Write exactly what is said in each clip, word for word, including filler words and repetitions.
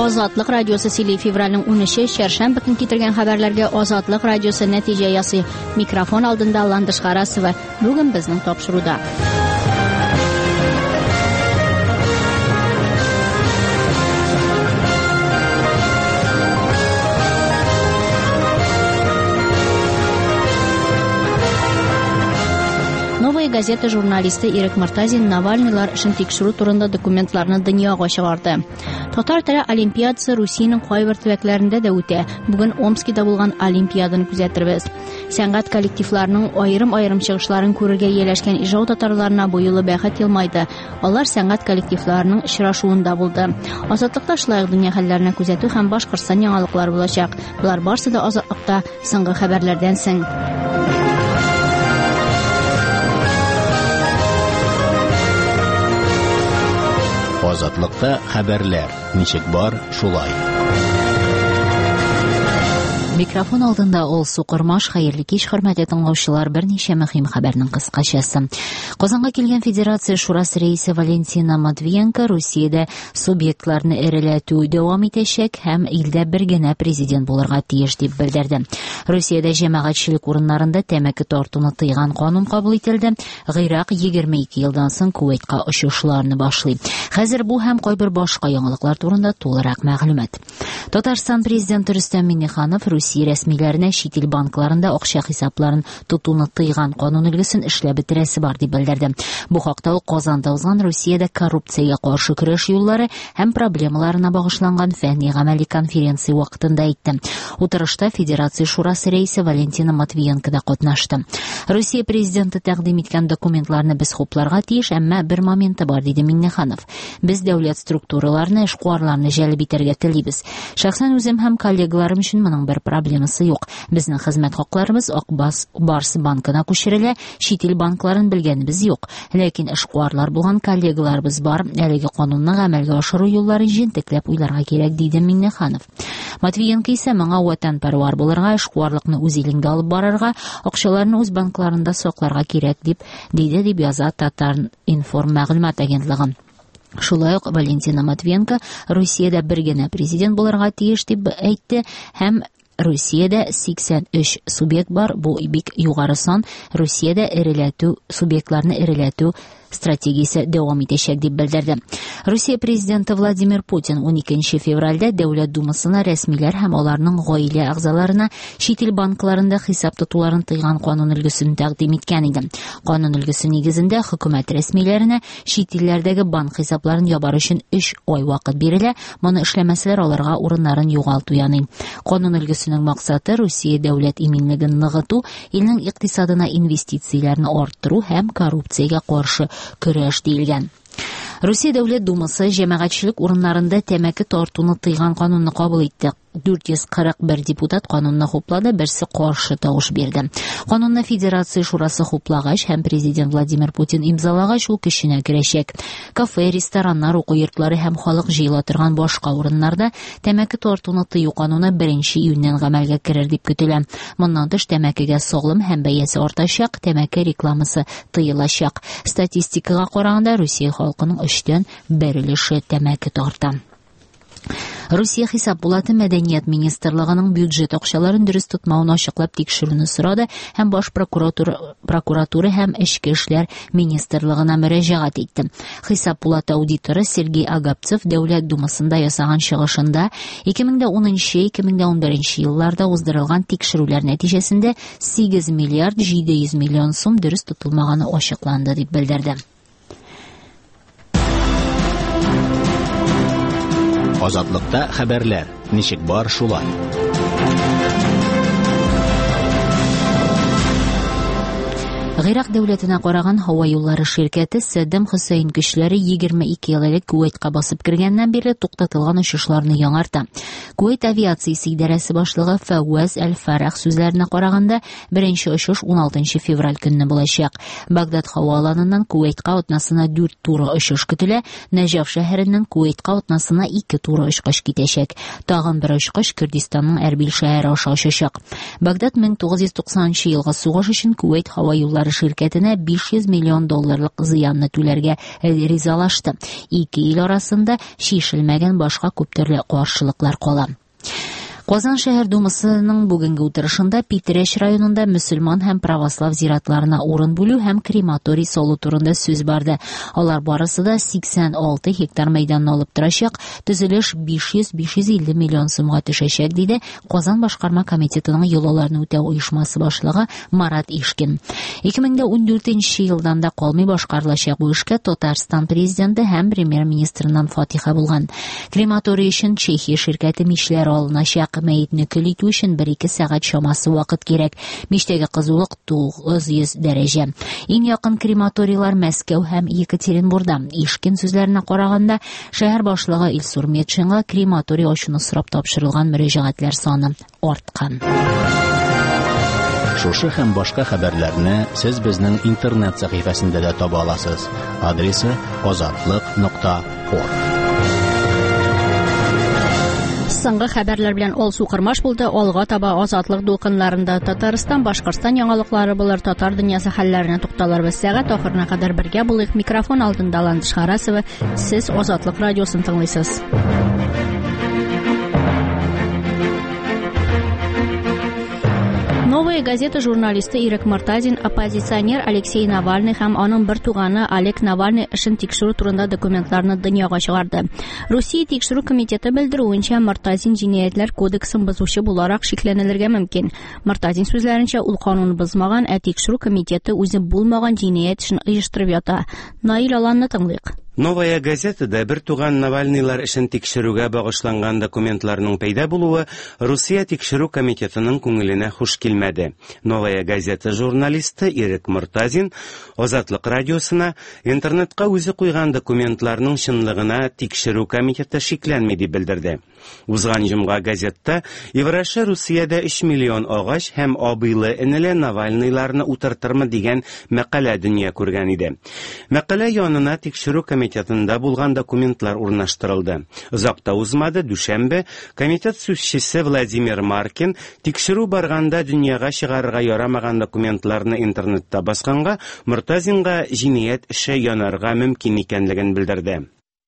Азатлык радиосы сили февральның унөче чаршамбы көн китергән хәбәрләргә Азатлык радиосы нәтиҗә ясый. Микрофон алдында Ландыш Карасова. Бүген безнең тапшыруда. Новая газета журналисты Ирек Мортазин Навальныйлар эшен тикшерү турында документларны дөньяга чыгарды. Татар теле олимпиадасы Русиянең кайбер төбәкләрендә дә үтә. Бүген Омскида булган олимпиаданы күзәтербез. Сәнгать коллективларының аерым-аерым чыгышларын күрергә ияләшкән ижау татарларына бу юлы бәхет елмайды. Алар сәнгать коллективларының очрашуында булды. Азатлыкта шулай дөнья хәлләренә күзәтү һәм Башкортстан яңалыклары булачак. Булар барысы да Азатлыкта соңгы хәбәрләрдән соң. Азатлыкта хәбәрләр. Ничек бар, шулай. Микрофон алдында ул Сукырмаш, хәерле кич, хөрмәтле тыңлаучылар, берничә мөһим хәбәрнең кыскачасы. Казанга килгән Федерация шурасы рәисе Валентина Матвиенко Русиядә субъектларны эреләтү дәвам итәчәк һәм илдә бер генә президент булырга тиеш дип белдерде. Русиядә җәмәгатьчелек урыннарында тәмәке тартуны тыйган канун кабул ителде. Гыйрак егерме ике елдан соң Куәйтка очышларны башлый. Хәзер бу һәм кайбер башка яңалыклар турында тулырак мәгълүмат. Татарстан президенты Рөстәм Миңнеханов Русия рәсмиләренә чит ил банкларында акча хисапларын тотуны тыйган канун өлгесен эшләп бетерәсе бар дип белдерде. Бу хакта ул Казанда узган Русиядә коррупциягә каршы көрәш юллары һәм проблемаларына багышланган фәнни-гамәли конференция вакытында әйтте. Утырышта Федерация шурасы рәисе Валентина Матвиенко да катнашты. Русия президенты тәкъдим иткән документларны без хупларга тиеш, әмма бер моменты бар, диде Миңнеханов. Без дәүләт структураларны, эшкуарларны җәлеп итәргә телибез. Шәхсән үзем һәм коллегаларым өчен моның бер проблемасы юк. Безнең хезмәт хакларыбыз Акбас Барс банкына күчерелә, чит ил банкларын белгәнебез юк. Ләкин эшкуарлар булган коллегаларыбыз бар. Әлеге канунны гамәлгә ашыру юлларын җентекләп уйларга кирәк, диде Миңнеханов. Матвиенко исә моңа ватанпәрвәр булырга, эшкуарлыкны үз илеңдә алып барырга, акчаларны үз банкларында сакларга кирәк дип диде дип яза Татар информ мәгълүмат агентлыгы. Шулай ук Валентина Матвиенко Русиядә бер генә президент булырга тиеш дип әйтте һәм Русиядә сиксән өч субъект бар. Бу бик югары сан. Русиядә эреләтү субъектларны эреләтү стратегиясе дәвам итәчәк дип белдерде. Русия президенты Владимир Путин уникенче февральдә Дәүләт думасына рәсмиләр һәм аларның гаилә әгъзаларына чит ил банкларында хисап тотуларын тыйган канун өлгесен тәкъдим иткән иде. Канун өлгесе нигезендә хөкүмәт рәсмиләренә чит илләрдәге банк хисапларын ябар өчен өч ай вакыт бирелә. Моны эшләмәсләр аларга урыннарын югалту яный. Канун өлгесенең максаты Русия дәүләт иминлеген ныгыту, илнең икътисадына инвестицияләрне арттыру һәм коррупциягә каршы көрәш диелгән. Русия Дәүләт думасы җәмәгатьчелек урыннарында тәмәке тартуны тыйган канунны кабул итте. дүрт йөз кырык бер депутат канунны хуплады, берсе каршы тавыш бирде. Канунны Федерация шурасы хуплагач һәм президент Владимир Путин имзалагач ул көченә керәчәк. Кафе, рестораннар, уку йортлары һәм халык җыела торган башка урыннарда тәмәке тартуны тыю кануны беренче июньнән гамәлгә керер дип көтелә. Моннан тыш тәмәкегә саглым һәм бәясе артачак, тәмәке рекламасы тыелачак. Статистикага караганда Русия халкының өчтән бер өлеше тәмәке тарта. Русия хисап булаты мәдәният министрлыгының бюджет акчаларын дөрес тотмауын ачыклап тикшерүне сорады һәм баш прокуратура прокуратура һәм эчке эшләр министрлыгына мөрәҗәгать итте. Хисап булаты аудиторы Сергей Агапцев Дәүләт думасында ясаган чыгышында ике мең унынчы - ике мең унберенче елларда уздырылган тикшерүләр нәтиҗәсендә сигез миллиард җиде йөз миллион сум дөрес тотылмаганы ачыкланды дип белдерде. Азатлыкта хәбәрләр. Ничек бар, шулай. Гыйрак дәүләтенә караган һава юллары ширкәте Сәддәм Хөсәйн көчләре егерме ике ел элек Куәйтка басып кергәннән бирле туктатылган очышларны яңарта. Куәйт авиациясе идарәсе башлыгы Фәвваз Әл-Фарах сүзләренә караганда, беренче очыш он алтынчы февраль көнне булачак. Багдад һавааланыннан Куәйтка атнасына дүрт туры очыш көтелә, Нәҗаф шәһәреннән Куәйтка атнасына ике туры очкыч китәчәк. Тагын бер очкыч Кыргызстанның Әрбил шәһәре аша очачак. Багдад мең тугыз йөз туксанынчы елгы сугыш өчен Куәйт һава юллары Катар ширкәтенә биш йөз миллион долларлык зыянны түләргә ризалашты. Ике ил арасында шишелмәгән башка күп төрле каршылыклар кала. Казан шәһәр думасының бүгенге утырышында Питрәч районында мөселман һәм православ зиратларына урын бүлү һәм крематорий салу турында сүз барды. Алар барысы да сиксән алты гектар мәйданны алып торачак, төзелеш биш йөз - биш йөз илле миллион сумга төшәчәк, диде Казан башкарма комитетының юлларны үтәү оешмасы башлыгы Марат Ишкин. ике мең ундүртенче елдан да калмый башкарылачак бу эшкә Татарстан президенты һәм премьер-министрыннан фатиха булган. Крематорий өчен Чехия ширкәте мичләре алыначак. Мәетне көл итү өчен бер-ике сәгать чамасы вакыт кирәк. Миштәге кызулык тугыз йөз дәрәҗә. Иң якын крематорийлар Мәскәү һәм Екатеринбургда. Ишкин сүзләренә караганда, шәһәр башлыгы Илсур Метшинга крематорий ачуны сорап тапшырылган мөрәҗәгатьләр саны арткан. Шушы һәм башка хәбәрләрне сез безнең интернет сәхифәсендә дә таба аласыз. Адресы азатлык нокта орг. Соңгы хәбәрләр белән Ол Сукырмаш булды. Алга таба азатлык дулкыннарында Татарстан, Башкортстан яңалыклары булыр, татар дөньясы хәлләренә тукталырбыз. Сәгать ахырына кадәр бергә булыйк. Микрофон алдында Ландыш Харасова. Сез Азатлык радиосын тыңлыйсыз. Новая газета журналисты Ирек Мортазин, оппозиционер Алексей Навальный һәм аның бер туганы Олег Навальный эшен тикшерү турында документларны дөньяга чыгарды. Русия тикшерү комитеты белдерүенчә, Мортазин җинаятьләр кодексын бозучы буларак шикләнелергә мөмкин. Мортазин сүзләренчә, ул канунны бозмаган, ә тикшерү комитеты үзе булмаган җинаять эшен оештырып ята. Наил Аланны тыңлыйк. Новая газетада бер туган Навальныйлар эшен тикшерүгә багышланган документларның пәйда булуы Русия тикшерү комитетының күңеленә хуш килмәде. Новая газета журналисты Ирек Мортазин Азатлык радиосына интернетка үзе куйган документларның чынлыгына тикшерү комитеты шикләнми дип белдерде. Узган җомга газетта Евраша Русиядә өч миллион агач һәм абыйлы энеле Навальныйларны утыртырмы дигән мәкалә дөнья күргән иде. Мәкалә янына тикшерү комитетында булган документлар урнаштырылды. Озакта узмады, дүшәмбе комитет сүзчесе Владимир Маркин тикшерү барганда дөньяга чыгарырга ярамаган документларны интернетта басканга Мортазинга җинаять эше янарга мөмкин икәнлеген белдерде.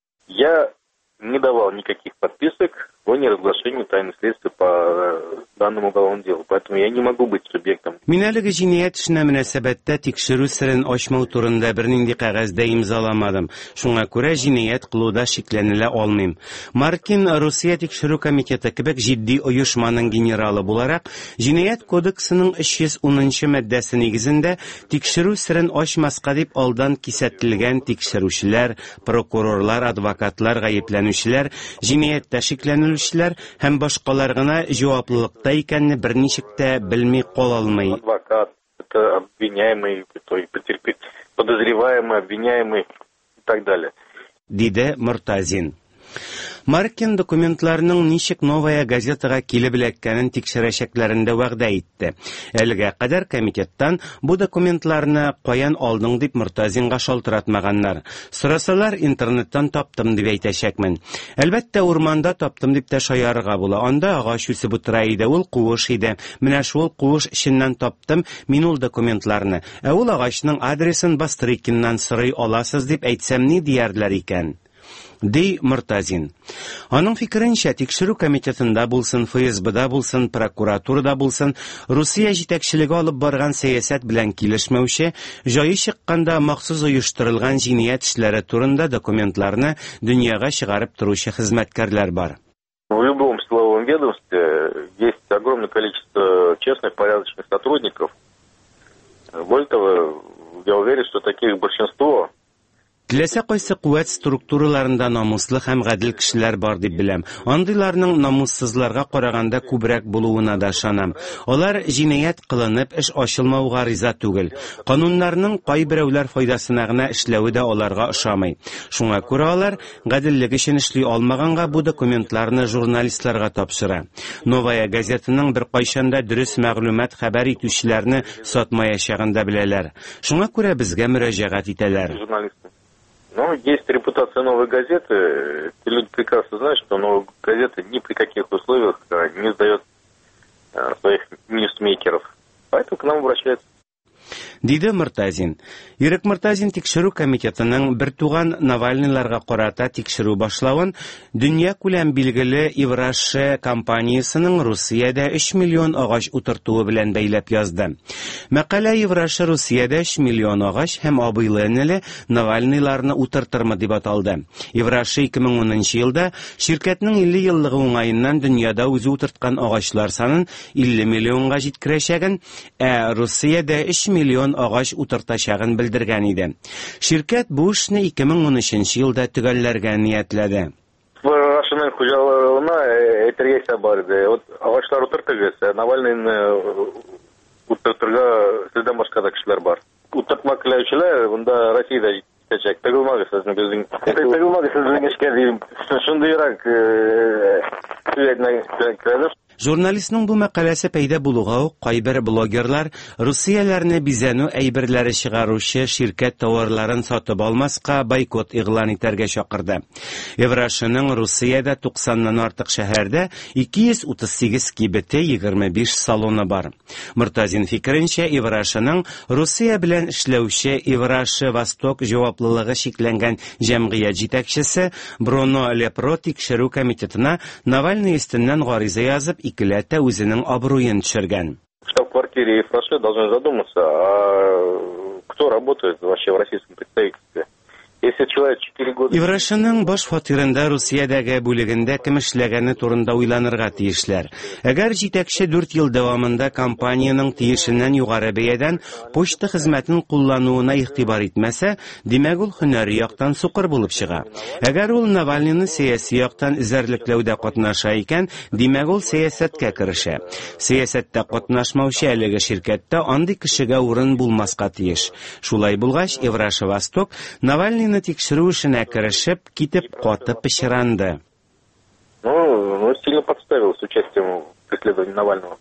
Я не давал никаких подписок о неразглашении тайны следствия по данному уголовному делу, поэтому я не могу быть субъектом. Мин әлеге җинаять эшенә мөнәсәбәттә тикшерү сирен ачмау турында бернинди кәгазьдә имзаламадым. Шуңа күрә җинаять кылуда шикләнелә алмыйм. Маркин Русия тикшерү комитеты кебек җитди оешманың генералы буларак, җинаять кодексының өч йөз унынчы маддәсе нигезендә тикшерү сирен ачмаска дип алдан кисәтелгән тикшерүчеләр, прокурорлар, адвокатлар, гаепләнүчеләр, җинаятьтә шикләнүчеләр һәм башкалар гына җаваплылыкта икәнне берничек тә белми кала алмый. Адвокат, это обвиняемый, подозреваемый, обвиняемый и так далее. Диде Мортазин. Маркин документларның ничек Новая газетага килеп эләккәнен тикшерәчәкләрендә вәгъдә итте. Әлегә кадәр комитеттан бу документларны каян алдың дип Мортазинга шалтыратмаганнар. Сорасалар, интернеттан таптым дип әйтәчәкмен. Әлбәттә, урманда таптым дип тә шаярырга була. Анда агач үсеп утыра иде, ул куыш иде. Менә шул куыш эченнән таптым мин ул документларны. Ә ул агачның адресын Бастрыкиннан сорый аласыз дип әйтсәм ни диярләр икән? Ди Мортазин. Аның фикеренчә, тикшерү комитетында булсын, эф эс бэда булсын, прокуратурада булсын, Русия җитәкчелеге алып барган сәясәт белән килешмәүче, җае чыкканда махсус оештырылган җинаять эшләре турында документларны дөньяга чыгарып торучы хезмәткәрләр бар. В любом силовом ведомстве есть огромное количество честных, порядочных сотрудников. Более того, я уверен, что таких большинство. Теләсә кайсы куәт структураларында намуслы һәм гадел кешеләр бар дип беләм. Андыйларның намуссызларга караганда күбрәк булуына да ышанам. Алар җинаять кылынып, эш ачылмауга риза түгел. Кануннарның кайберәүләр файдасына гына эшләве дә аларга ошамый. Шуңа күрә алар гаделлек өчен эшли алмаганга бу документларны журналистларга тапшыра. Новая газетаның бер кайчанда дөрес мәгълүмат хәбәр итүчеләрне сатмаячагын да беләләр. Шуңа күрә безгә мөрәҗәгать итәләр. Но есть репутация Новой газеты. Люди прекрасно знают, что Новая газета ни при каких условиях не сдает своих ньюсмейкеров. Поэтому к нам обращаются. Диде Мортазин. Ирек Мортазин тикшерү комитетының бер туган Навальныйларга карата тикшерү башлавын дөнья күләм билгеле Ивраше компаниясының Русиядә өч миллион агач утыртуы белән бәйләп язды. Мәкалә Ивраше Русиядә өч миллион агач һәм абыйлы-энеле Навальныйларны утыртырмы дип аталды. Ивраше ике мең унынчы елда şirkәтнең илле еллыгы уңаеннан дөньяда үзе утырткан агачлар санын илле миллионга җиткерәчәген, ә Русиядә өч миллион агач утыртачагын белдергән иде. Şirkәт бу эшне ике мең унөченче елда төгәлләргә ниятләде. Рашының хуҗалыгына әйтергә бар иде. Вот агачлар утыртыгыз, Навальныйны утыртырга сездән башка да кешеләр бар. Утыртмак теләүчеләр монда Россиядә җитәчәк. Тыгылмагыз сезнең безнең. Тыгылмагыз сезнең эшкә дим. Шундыйрак сөйләгән. Журналистның бу мәкаләсе пәйда булуга ук кайбер блогерлар Русияләрне бизәнү әйберләре чыгаручы şirkәт товарларын сатып алмаска бойкот игълан итәргә чакырды. Еврашының Русиядә туксаннан артык шәһәрдә ике йөз утыз сигез кибете, егерме биш салоны бар. Мортазин фикеренчә, Еврашының Русия белән эшләүче Евраше Восток җаваплылыгы шикләнгән җәмгыять җитәкчесе Бруно Лепро тикшерү комитетына Навальный өстеннән гариза язып икеләтә үзенең абруен төшергән. Штаб-квартире Евраше должны задуматься, а кто работает вообще в российском представительстве. Если человек четыре года... Еврашының баш фатирында Русиядәге бүлегендә кем эшләгәне турында уйланырга тиешләр. Әгәр җитәкче дүрт ел дәвамында компаниянең тиешеннән югары бәядән почта хезмәтен куллануына игътибар итмәсә, димәк ул һөнәри яктан сукыр булып чыга. Әгәр ул Навальныйны сәяси яктан эзәрлекләүдә катнаша икән, димәк ул сәясәткә керешә. Сәясәттә катнашмаучы әлеге şirkәттә андый кешегә урын булмаска тиеш. Шулай булгач, Евраше Восток Навальный тикшерү эшенә керешеп, китеп каты пычранды. Ну, ну, сильно подставил с участием в преследовании Навального.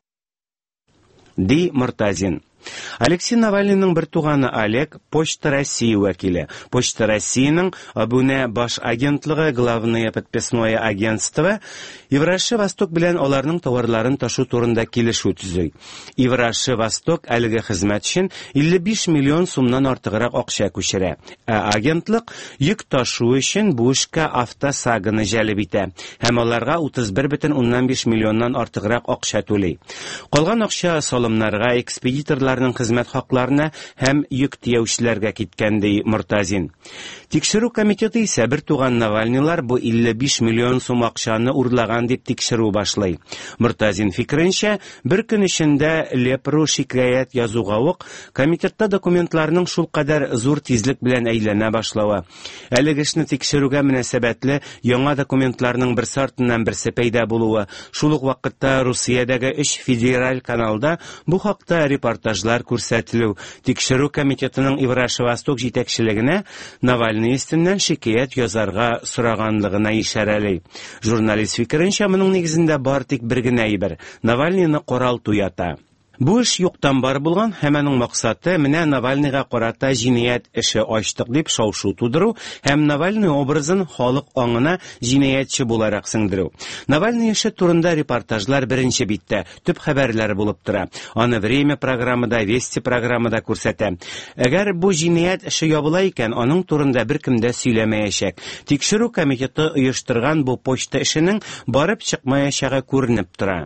Ди Мортазин. Алексей Навальныйның бер туганы Олег Почта России вәкиле. Почта Россиянең Абуне баш агентлыгы главное подписное агентство Евраше Восток белән аларның товарларын ташу турында килешү төзүй. Евраше Восток әлеге хезмәт өчен илле биш миллион сумнан артыграк акча күчерә. Ә агентлык йөк ташу өчен бу эшкә автосагыны җәлеп итә һәм аларга утыз бер бөтен уннан биш миллионнан артыграк акча түли. Калган акча салымнарга, экспедиторлар хезмәт хакларына һәм йөк тияүчеләргә киткән ди Мортазин. Тикшерү комитеты исә бер туган Навальныйлар бу илле биш миллион сум акчаны урлаган дип тикшерү башлый. Мортазин фикеренчә, бер көн эчендә Лепро шикаят язуга ук комитетта документларның шул кадәр зур тизлек белән әйләнә башлавы. Әлеге эшне тикшерүгә мөнәсәбәтле яңа документларның бер артыннан берсе пәйда булуы, шул ук вакытта Русиядәге өч федераль каналда бу хакта репортажлар күрсәтелү, тикшерү комитетының Евраше Восток җитәкчелегенә Навальный өстеннән шикаят язарга сораганлыгына ишарәли. Журналист фикеренчә, моның нигезендә бар тик бер генә әйбер: Навальныйны каралту ята. Бу эш юктан бар булган, һәм аның максаты менә Навальныйга карата җинаять эше ачтык дип шау-шу тудыру һәм Навальный образын халык аңына җинаятчы буларак сеңдерү. Навальный эше турында репортажлар беренче биттә, төп хәбәрләр булып тора. Аны Время программада, Вести программада күрсәтә. Әгәр бу җинаять эше ябыла икән, аның турында беркем дә сөйләмәячәк. Тикшерү комитеты оештырган бу почта эшенең барып чыкмаячагы күренеп тора.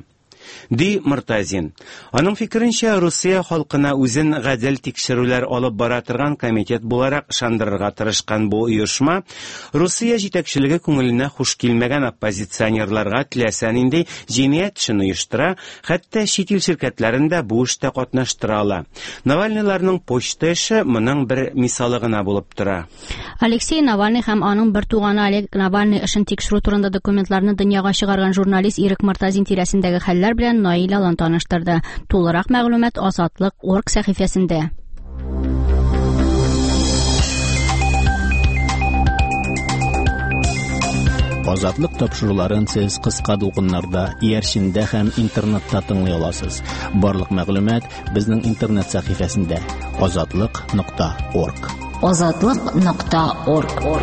Ди Мортазин. Аның фикеренчә, Русия халкына үзен гадел тикшерүләр алып бара торган комитет буларак ышандырырга тырышкан бу оешма Русия җитәкчелеге күңеленә хуш килмәгән оппозиционерларга теләсән инде җинаять эшен оештыра, хәтта чит ил şirkәтләрендә бу эштә катнаштыра ала. Навальныйларның почта эше моның бер мисалы гына булып тора. Алексей Навальный һәм аның бер туганы Олег Навальный эшен тикшерү турында документларны дөньяга чыгарган журналист Ирек Мортазин тирәсендәге хәлләр белән Наил Алан таныштырды. Тулырак мәгълүмат Азатлык орг сәхифәсендә. Азатлык тапшыруларын сез кыска дулкыннарда, иярчиндә һәм интернетта тыңлый аласыз. Барлык мәгълүмат безнең интернет сәхифәсендә азатлык нокта орг. азатлык нокта орг.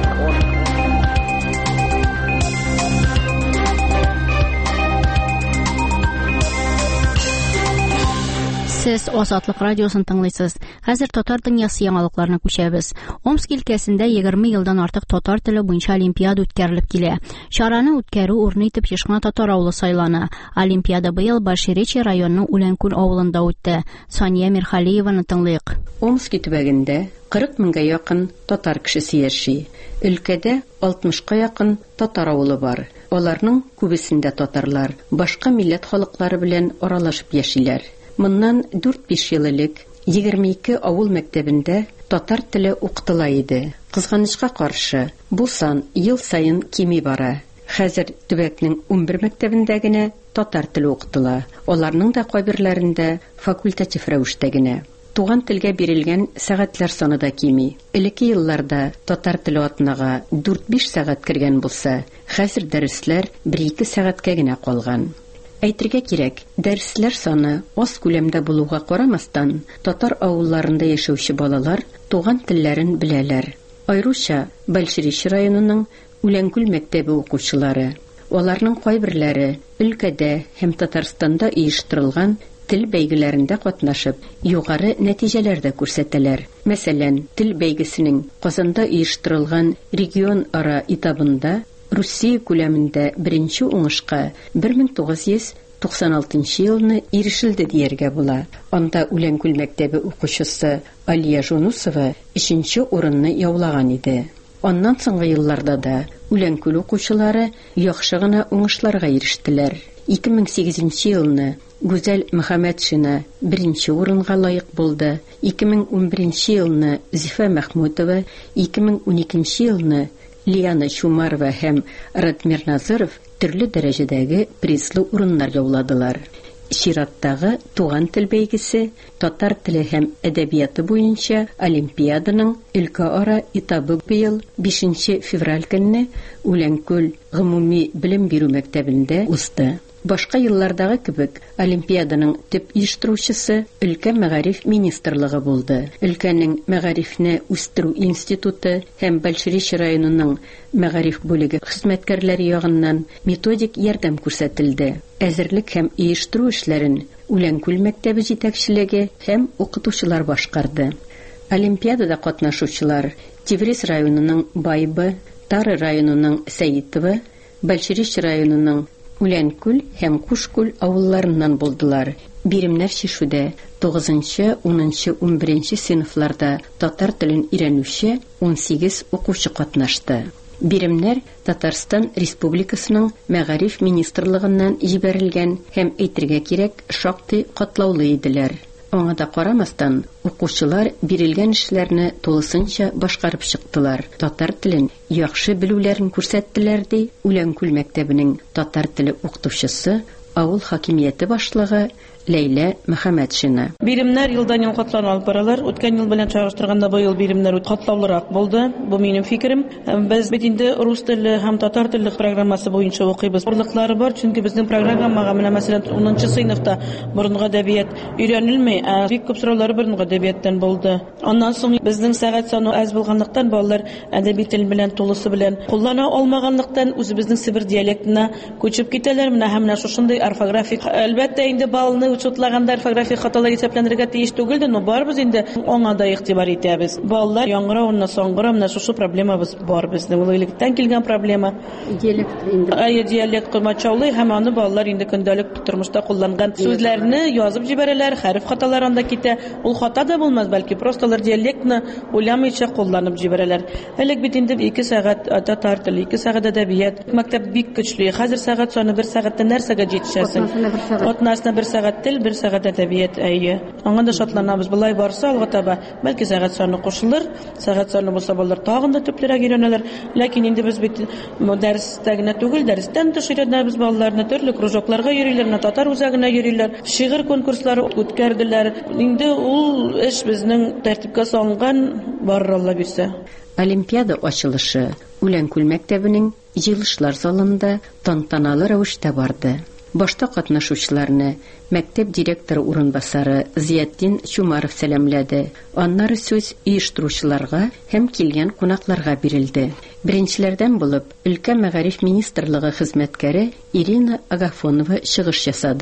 Сез Азатлык радиосын тыңлыйсыз. Хәзер татар дөньясы яңалыкларына күчәбез. Омск өлкәсендә егерме елдан артык татар теле буенча олимпиада үткәрелеп килә. Чараны үткәрү урыны итеп Ешма татар авылы сайлана. Олимпиада быел Большеречье районының Үләнкүл авылында үтте. Сания Мирхалиеваны тыңлыйк. Омск төбәгендә кырык меңгә якын татар кешесе яши. Өлкәдә алтмышка якын татар авылы бар. Аларның күбесендә татарлар башка милләт халыклары белән аралашып яшиләр. Моннан дүрт-биш ел элек егерме ике авыл мәктәбендә татар теле укытыла иде. Кызганычка каршы, бу сан ел сайын кими бара. Хәзер төбәкнең унбер мәктәбендә генә татар теле укытыла. Аларның да кайберләрендә факультатив рәвештә генә. Туган телгә бирелгән сәгатьләр саны да кими. Элекке елларда татар теле атнага дүрт-биш сәгать кергән булса, хәзер дәресләр бер-ике сәгатькә генә калган. Әйтергә кирәк, дәресләр саны аз күләмдә булуга карамастан, татар авылларында яшәүче балалар туган телләрен беләләр. Айруча Большеречье районының Үләнкүл мәктәбе укучылары. Аларның кайберләре өлкәдә һәм Татарстанда оештырылган тел бәйгеләрендә катнашып, югары нәтиҗәләр дә күрсәтәләр. Мәсәлән, тел бәйгесенең Казанда оештырылган регион ара этабында Русия күләмендә беренче уңышка бер мең тугыз йөз туксан алтынчы елны ирешелде дияргә була. Анда Үләнкүл мәктәбе укучысы Алия Жунусова өченче урынны яулаган иде. Аннан соңгы елларда да Үләнкүл укучылары яхшы гына уңышларга ирештеләр. ике мең сигезенче елны Гүзәл Мөхәммәтшина беренче урынга лаек булды. ике мең унберенче елны Зифа Мәхмүтова, ике мең уникенче елны Лияна Чумарова һәм Радмир Назыров төрле дәрәҗәдәге призлы урыннар яуладылар. Чираттагы туган тел бәйгесе татар теле һәм әдәбияты буенча олимпиаданың өлкә-ара этабы быел бишенче февраль көнне Үләнкүл гомуми белем бирү мәктәбендә узды. Башка еллардагы кебек, олимпиаданың төп оештыручысы өлкә мәгариф министрлыгы булды. Өлкәнең мәгарифне үстерү институты һәм Большеречье районының мәгариф бүлеге хезмәткәрләре ягыннан методик ярдәм күрсәтелде. Әзерлек һәм оештыру эшләрен Үләнкүл мәктәбе җитәкчелеге һәм укытучылар башкарды. Олимпиадада катнашучылар Тевриз районының Байбы, Тары районының Сәйтова, Большеречье районының Үләнкүл һәм Кушкүл авылларыннан булдылар. Биремнәр чишүдә тугызынчы, унынчы, унберенче сыйныфларда татар телен өйрәнүче ун сигез укучы катнашты. Биремнәр Татарстан Республикасының мәгариф министрлыгыннан җибәрелгән һәм әйтергә кирәк, шактый катлаулы иделәр. Аңа да карамастан, укучылар бирелгән эшләрне тулысынча башкарып чыктылар. Татар телен яхшы белүләрен күрсәттеләр ди Үләнкүл мәктәбенең татар теле укытучысы, авыл хакимияте башлыгы Ләйлә Мөхәммәтшина. Биремнәр елдан ел катланып алып баралар. Үткән ел белән чагыштырганда быел биремнәр катлаулырак булды. Бу минем фикерем. Без бит инде рус теле һәм татар теле программасы буенча укыйбыз. Орлыклары бар, чөнки безнең программага менә мәсәлән унынчы сыйныфта борынгы әдәбият өйрәнелмәй, ә бик күп сораулар борынгы әдәбияттан булды. Аннан соң безнең сәгать саны аз булганлыктан балалар әдәби тел белән тулысы белән куллана алмаганлыктан үзебезнең Себер диалектына күчеп китәләр. Менә һәм менә шушындый орфографик, әлбәттә инде балны учетлаганда орфографик хаталар исәпләнергә тиеш түгел, но барбыз инде аңа да игътибар итәбез. Балалар яңгыравына соңгыра, менә шушы проблемабыз бар безнең. Ул илектән килгән проблема. Диалект инде. Ай, диалект кылмачаулы һәм аны балалар инде көндәлек тормышта кулланган сүзләрне язып җибәрәләр, хәреф хаталары анда китә. Ул хата да булмас, бәлки просто алар диалектны уйламыйча кулланып җибәрәләр. Элек бит инде ике сәгать татар теле, ике сәгать әдәбият. Мәктәп бик көчле. Хәзер сәгать саны бер сәгатьтә нәрсәгә җитешәсең? Атнасына бер сәгать тел, бер сәгать әдәбият, әйе. Аңа да шатланабыз. Булай барса, алга таба, бәлки сәгать саны кушылыр, сәгать саны булса балалар тагын да төплерәк өйрәнәләр. Ләкин инде без бит дәрестә генә түгел, дәрестән тыш өйрәнәбез балаларны, төрле кружокларга йөриләр, татар үзәгенә йөриләр, шигырь конкурслары үткәрделәр. Инде ул эш безнең тәртипкә салынган, бар Алла бирсә. Олимпиада ачылышы Үләнкүл мәктәбенең җыелышлар залында тантаналы рәвештә барды. Башта катнашучыларны мәктәп директоры урынбасары Зияттин Чумаров сәламләде. Аннары сүз оештыручыларга һәм килгән кунакларга бирелде. Беренчеләрдән булып өлкә мәгариф министрлыгы хезмәткәре Ирина Агафонова чыгыш ясады.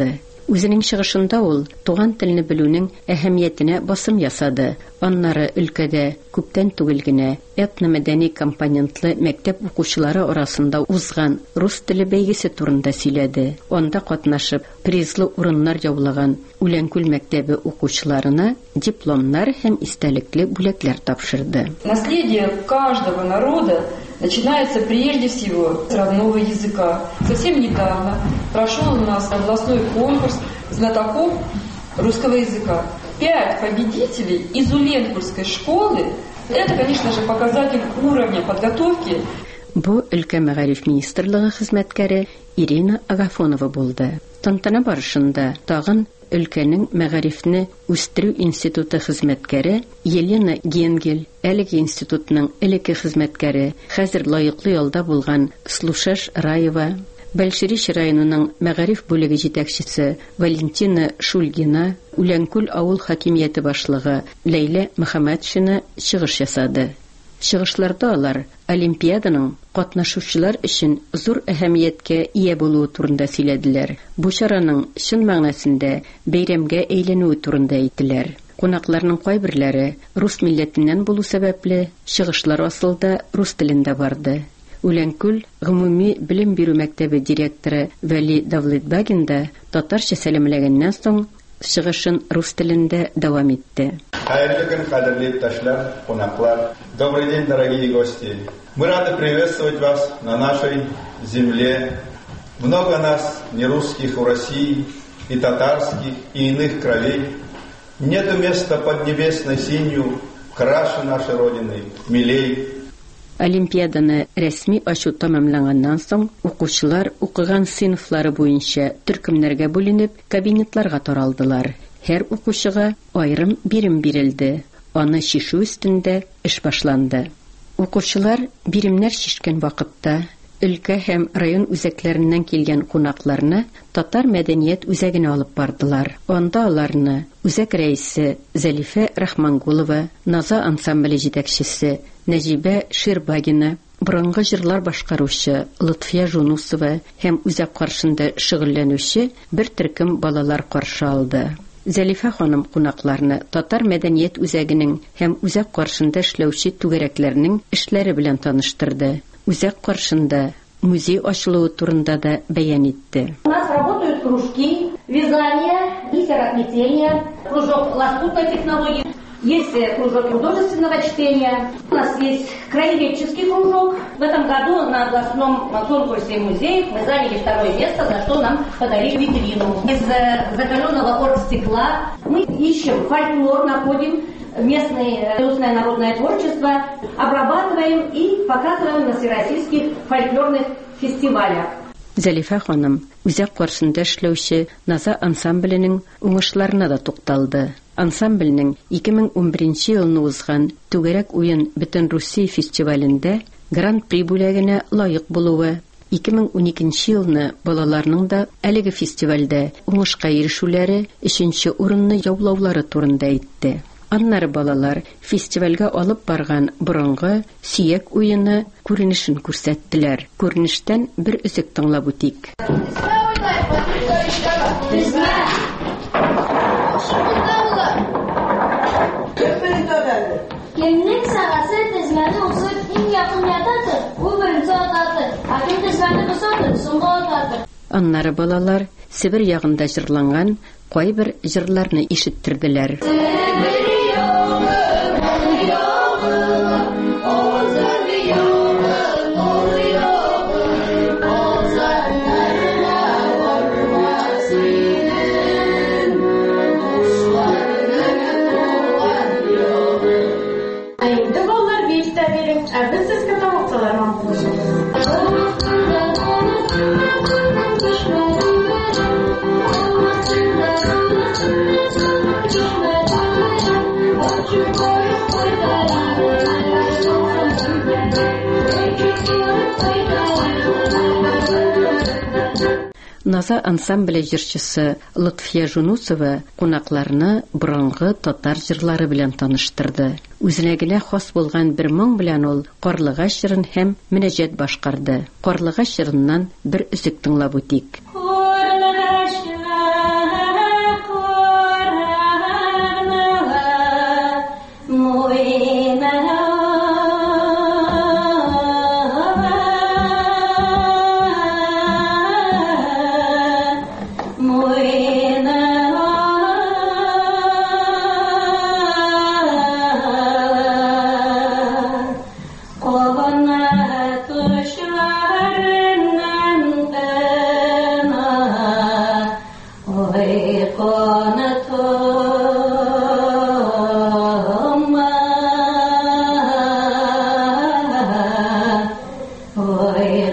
Үзенең чыгышында ул туган телне белүнең әһәмиятенә басым ясады. Аннары өлкәдә күптән түгел генә этномәдәни компонентлы мәктәп укучылары арасында узган рус теле бәйгесе турында сөйләде. Анда катнашып, призлы урыннар яулаган Үләнкүл мәктәбе укучыларына дипломнар һәм истәлекле бүләкләр тапшырды. Наследие каждого народа начинается прежде всего с родного языка. Совсем недавно прошел у нас областной конкурс знатоков русского языка. Пять победителей из Уленкульской школы. Это, конечно же, показатель уровня подготовки. Бу өлкә мәгариф министрлыгы хезмәткәре Ирина Агафонова булды. Тантана барышында тагын өлкәнең мәгарифне үстерү институты хезмәткәре Елена Генгель, әлеге институтның элекке хезмәткәре, хәзер лаеклы ялда булган Слушаш Раева, Большериш районының мәгариф бүлеге җитәкчесе Валентина Шульгина, Үләнкүл авыл хакимияте башлыгы Ләйлә Мөхәммәтшина чыгыш ясады. Чыгышларда алар Олимпиаданың катнашучылар өчен зур әһәмияткә ия булуы турында сөйләделәр. Бу чараның чын мәгънәсендә бәйрәмгә әйләнүе турында әйттеләр. Кунакларның кайберләре рус милләтеннән булу сәбәпле чыгышлар асылда рус телендә барды. Үләнкүл гомуми белем бирү мәктәбе директоры Вәли Давлетбагин да татарча сәламләгәннән соң чыгышын рус телендә дәвам итте. Хайрлы көн, кадерле иптәшләр, кунаклар. Добрый день, дорогие гости. Мы рады приветствовать вас на нашей земле. Много нас, не русских, в России, и татарских, и иных кровей. Нету места под небесной синью, краше нашей Родины, милей. Олимпиаданы рәсми ачу тамамланганнан соң укучылар укыган сыйныфлары буенча төркемнәргә бүленеп, кабинетларга таралдылар. Һәр укучыга айрым бирем бирелде. Аны шишу өстендә эш башланды. Укучылар биремнәр шишкән вакытта өлкә һәм район үзәкләреннән килгән кунакларны татар мәдәният үзәгенә алып бардылар. Анда аларны үзәк рәисе Зәлифә Рахмангулова, Наза ансамбле җитәкчесе Нәҗибә Ширбагина, борынгы җырлар башкаручы Лутфия Жунусова һәм үзәк каршында шөгыльләнүче бер төркем балалар каршы алды. Зәлифә ханым кунакларны татар мәдәният үзәгенең һәм үзәк каршында эшләүче түгәрәкләрнең эшләре белән таныштырды. Үзәк каршында музей ачылуы турында да бәян итте. У нас работают кружки вязания и сироплетения, кружок лоскутной технологии, есть кружок художественного чтения, у нас есть краеведческий кружок. В этом году на областном конкурсе музеев мы заняли второе место, за что нам подарили витрину. Из закаленного оргстекла мы ищем фольклор, находим местное устное народное творчество, обрабатываем и показываем на всероссийских фольклорных фестивалях. Зәлифә ханым үзәк каршында эшләүче Наза ансамбленең уңышларына да тукталды. Ансамбленең ике мең унберенче елны узган Түгәрәк уен Бөтен Русия фестивалендә гран-при бүләгенә лаек булуы, ике мең уникенче елны балаларның да әлеге фестивальдә уңышка ирешүләре өченче урынны яулаулары турында әйтте. Аннары балалар фестивальгә алып барган борынгы сөяк уены күренешен күрсәттеләр. Күренештән бер үзек тыңлап үтик. Кемнең сагасы тезмәне узып иң якын ятатыр, ул беренче ататыр. А кем тезмәне бусатыр, соңга ататыр. Аннары балалар Себер ягында җырланган кайбер җырларны ишеттерделәр. Наза ансамбле җырчысы Лутфия Жунусова кунакларны борынгы татар җырлары белән таныштырды. Үзенә генә хас булган бер моң белән ул Карлыгач җырын һәм мөнәҗәт башкарды. Карлыгач җырыннан бер үзек тыңлап үтик. Карлыгач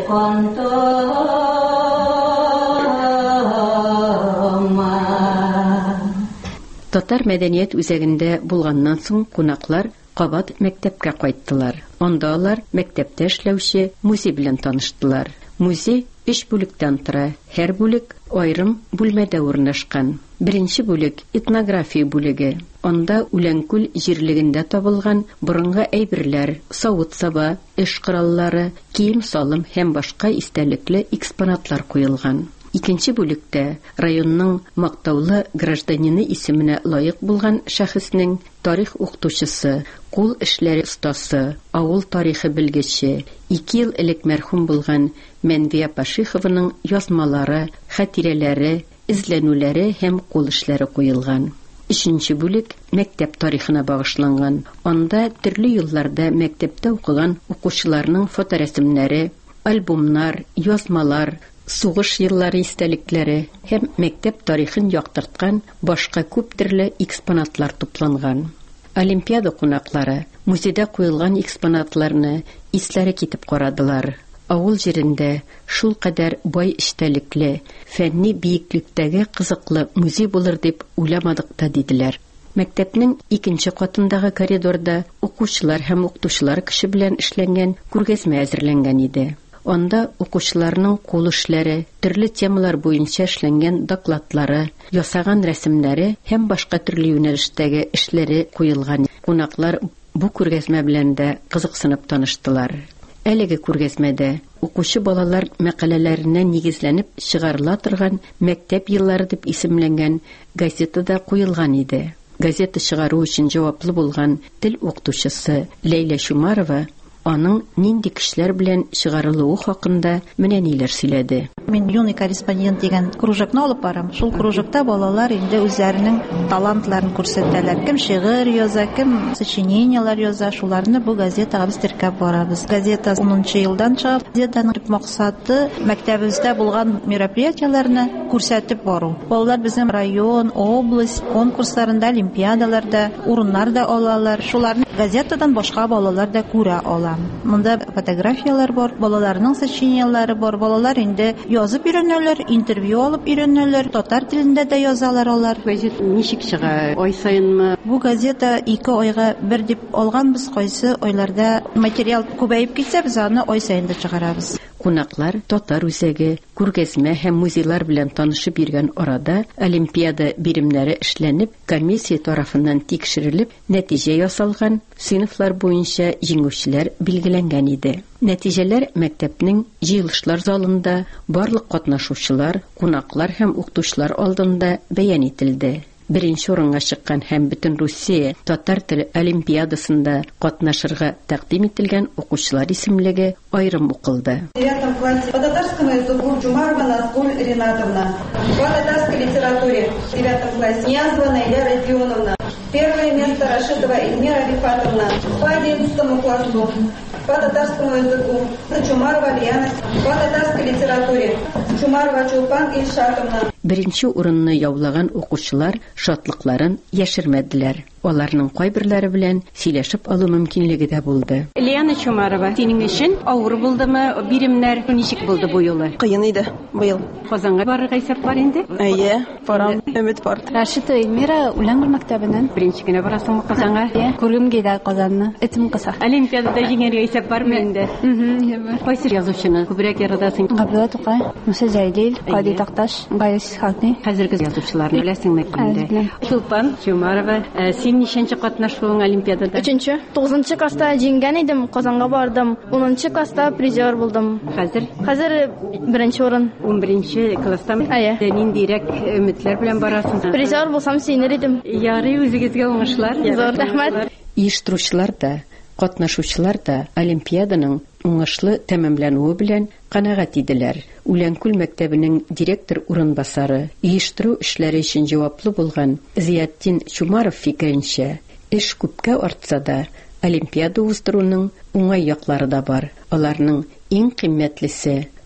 Татар мәдәният үзәгендә булганнан соң кунаклар кабат мәктәпкә кайттылар. Анда алар мәктәптә эшләүче музей белән таныштылар. Музей өч бүлектән тора. Һәр бүлек аерым бүлмәдә урнашкан. Беренче бүлек этнография бүлеге. Анда Үләнкүл җирлегендә табылган борынгы әйберләр, савыт-саба, эш кораллары, кием-салым һәм башка истәлекле экспонатлар куелган. Икенче бүлектә районның мактаулы гражданине исеменә лаек булган шәхеснең тарих укытучысы, кул эшләре остасы, авыл тарихы белгече, ике ел элек мәрхүм булган Мәнвия Пашихованың язмалары, хатирәләре, изләнүләре һәм кул эшләре куелган. Өченче бүлек мәктәп тарихына багышланган. Анда төрле елларда мәктәптә укыган укучыларның фоторәсемнәре, альбомнар, язмалар, сугыш еллары истәлекләре һәм мәктәп тарихын яктырткан башка күп төрле экспонатлар тупланган. Олимпиада кунаклары музейда куелган экспонатларны исләре китеп карадылар. Авыл җирендә шул кадәр бай истәлекле, фәнни биеклектәге кызыклы музей булыр дип уйламадык та диделәр. Мәктәпнең икенче катындагы коридорда укучылар һәм укытучылар кеше белән эшләнгән күргәзмә әзерләнгән иде. Анда укучыларның кул эшләре, төрле темалар буенча эшләнгән докладлары, ясаган рәсемнәре һәм башка төрле юнәлештәге эшләре куелган. Кунаклар бу күргәзмә белән дә кызыксынып таныштылар. Әлеге күргәзмәдә укучы балалар мәкаләләренә нигезләнеп чыгарыла торган мәктәп еллары дип исемләнгән газета да куелган иде. Газета чыгару өчен җаваплы булган тел укытучысы Ләйлә Шумарова аның нинди кешеләр белән чыгарылуы хакында менә ниләр сөйләде. Мин юный корреспондент дигән кружокны алып барам. Шул кружокта балалар инде үзләренең талантларын күрсәтәләр. Кем шигырь яза, кем сочинениялар яза, шуларны бу газетага без теркәп барабыз. Газета унынчы елдан чыга. Газетаның максаты мәктәбебездә булган мероприятияларны күрсәтеп бару. Балалар безнең район, область конкурсларында, олимпиадаларда урыннар да алалар. Шуларны газетадан башка балалар да күрә ала. Монда фотографиялар бар, балаларның сочинениялары бар. Балалар инде язып өйрәнәләр, интервью алып өйрәнәләр, татар телендә дә язалар алар. Газета ничек чыга? Ай сайынмы? Бу газета ике айга бер дип алганбыз. Кайсы айларда материал күбәеп китсә, без аны ай сайын да чыгарабыз. Кунаклар татар үзәге, күргәзмә һәм музейлар белән танышып йөргән арада олимпиада биремнәре эшләнеп, комиссия тарафыннан тикшерелеп, нәтиҗә ясалган, сыйныфлар буенча җиңүчеләр билгеләнгән иде. Нәтиҗәләр мәктәпнең җыелышлар залында барлык катнашучылар, кунаклар һәм укытучылар алдында бәян ителде. Беренче урынга чыккан һәм бөтен Русия татар теле олимпиадасында катнашырга тәкъдим ителгән укучылар исемлеге аерым укылды. В девятом классе по татарскому языку Джумарова Назгуль Ринатовна. По татарской литературе в девятом классе Ниязова Найля Родионовна. Первое место Рашидова Эльмира Рифатовна. По одиннадцатому классу по татарскому языку Чумарова Лиана. По татарской литературе Чумарова Чулпан Ильшатовна. Беренче урынны яулаган укучылар шатлыкларын яшермәделәр. Аларның кайберләре белән сөйләшеп алу мөмкинлеге дә булды. Лиана Чумарова, синең өчен авыр булдымы? Биремнәр ничек булды бу юлы? Кыен иде бу ел. Казанга барырга исәп бар инде? Әйе, барам, өмет бар. Рашида Эльмира Үләнгөл мәктәбеннән. Беренче генә барасыңмы Казанга? Күргем килә Казанны. Этим кыса. Олимпиадада җиңәргә исәп бармы инде? Мм, кайсы язучыны күбрәк яратасың? Габдулла Тукай, Муса Җәйлил, Кади Такташ, Гаис Хакни. Хәзерге язучыларны беләсеңме инде? Чулпан Чумарова, син ничәнче катнашуың олимпиадада? Өченче. тугызынчы класста җиңгән идем, Казанга бардым. унынчы класста призер булдым. Хәзер? Хәзер беренче урын. унберенче класста ниндирәк өметләр белән барасың? Призер булсам сөйнер идем. Ярый, үзегезгә уңышлар. Зур рәхмәт. Оештыручылар да, катнашучылар да олимпиаданың уңышлы тәмамлануы белән канәгать иделәр. Үләнкүл мәктәбенең директор урынбасары, оештыру эшләре өчен җаваплы булган Зиятдин Чумаров фикеренчә, эш күпкә артса да, олимпиада уздыруның уңай яклары да бар. Аларның иң кыйммәтлесе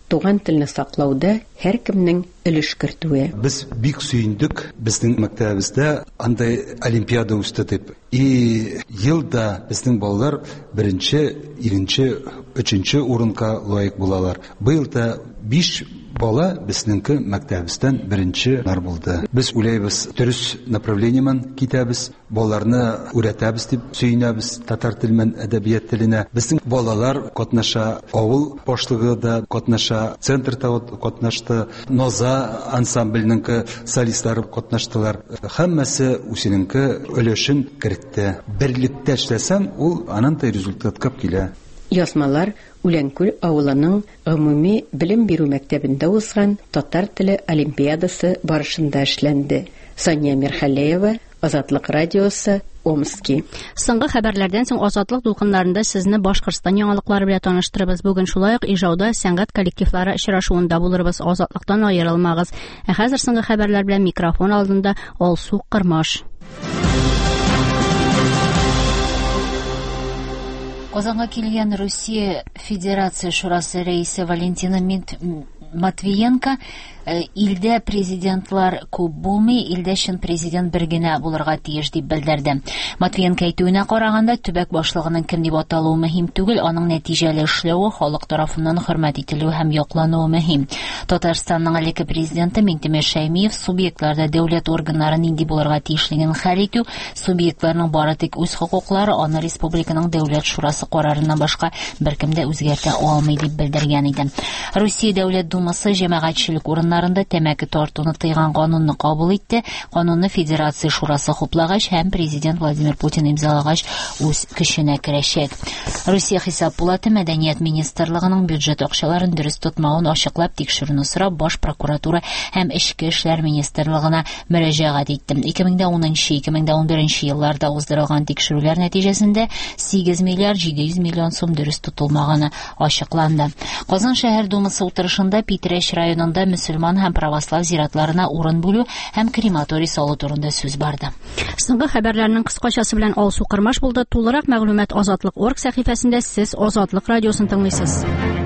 туган телне саклауда һәркемнең өлеш кертүе. Без бик сөендек безнең мәктәбебездә андай олимпиада үсте дип. И елда безнең балалар беренче, икенче, өченче урынга лаек булалар. Быел да биш бала безнеңке мәктәбебездән беренче нар булды. Без уйлайбыз, дөрес направлениемен китәбез, балаларны өйрәтәбез дип сөенәбез татар теленнән әдәбият теленә. Безнең балалар катнаша, авыл башлыгы да катнаша, центрда катнашты, Ноза ансамбленең солистлары катнаштылар. Һәммәсе үзенең өлешен кертте. Берлектә эшләсәң, ул анандай результатка килә. Язмалар Үләнкүл авылының гомуми белем бирү мәктәбендә узган татар теле олимпиадасы барышында эшләнде. Сания Мирхалеева, Азатлык радиосы, Омский. Соңгы хәбәрләрдән соң Азатлык дулкыннарында сезне Башкортстан яңалыклары белән таныштырабыз. Бүген шулай ук Ижауда сәнгать коллективлары очрашуында булырбыз. Азатлыктан аерылмагыз. Ә хәзер соңгы хәбәрләр белән микрофон алдында Алсу Кырмаш. Казанга килгән Россия Федерация шурасы рәисе Валентина Матвиенко илдә президентлар күп булмый, илдә шын президент бер генә булырга тиеш дип белдерде. Матвиенко әйтүенә караганда, төбәк башлыгының кем дип аталуы мөһим түгел, аның нәтиҗәле эшләве халык тарафыннан хөрмәт ителүе һәм яклануы мөһим. Татарстанның элекке президенты Минтимер Шәймиев субъектларда дәүләт органнары нинди булырга тиешлеген хәл итү, субъектларның бары тик үз хокуклары аны республиканың дәүләт шурасы карарыннан башка беркем дә үзгәртә алмый дип белдергән иде. Русия дәүләт думасы җәмәгатьчелек урыннарында тәмәке тартуны тыйган канунны кабул итте. Канунны Федерация шурасы хуплагач һәм президент Владимир Путин имзалагач үз көченә керәчәк. Русия хисап пулаты мәдәният министрлыгының бюджет акчаларын дөрес тотмавын ачыклап тикшерүне сорап Баш прокуратура һәм Эчке эшләр министрлыгына мөрәҗәгать итте. ике мең унынчы - ике мең унберенче елларда уздырылган тикшерүләр нәтиҗәсендә сигез миллиард җиде йөз миллион сум дөрес тотылмаганы ачыкланды. Казан шәһәр думасы утырышында Питрәч районында мөселман һәм православ зиратларына урын бүлү һәм крематорий салу турында сүз барды. Соңгы хәбәрләрнең кыскачасы белән Алсу Кырмаш булды. Тулырак мәгълүмат Азатлык орг сәхифәсендә сез Азатлык радиосын тыңлыйсыз.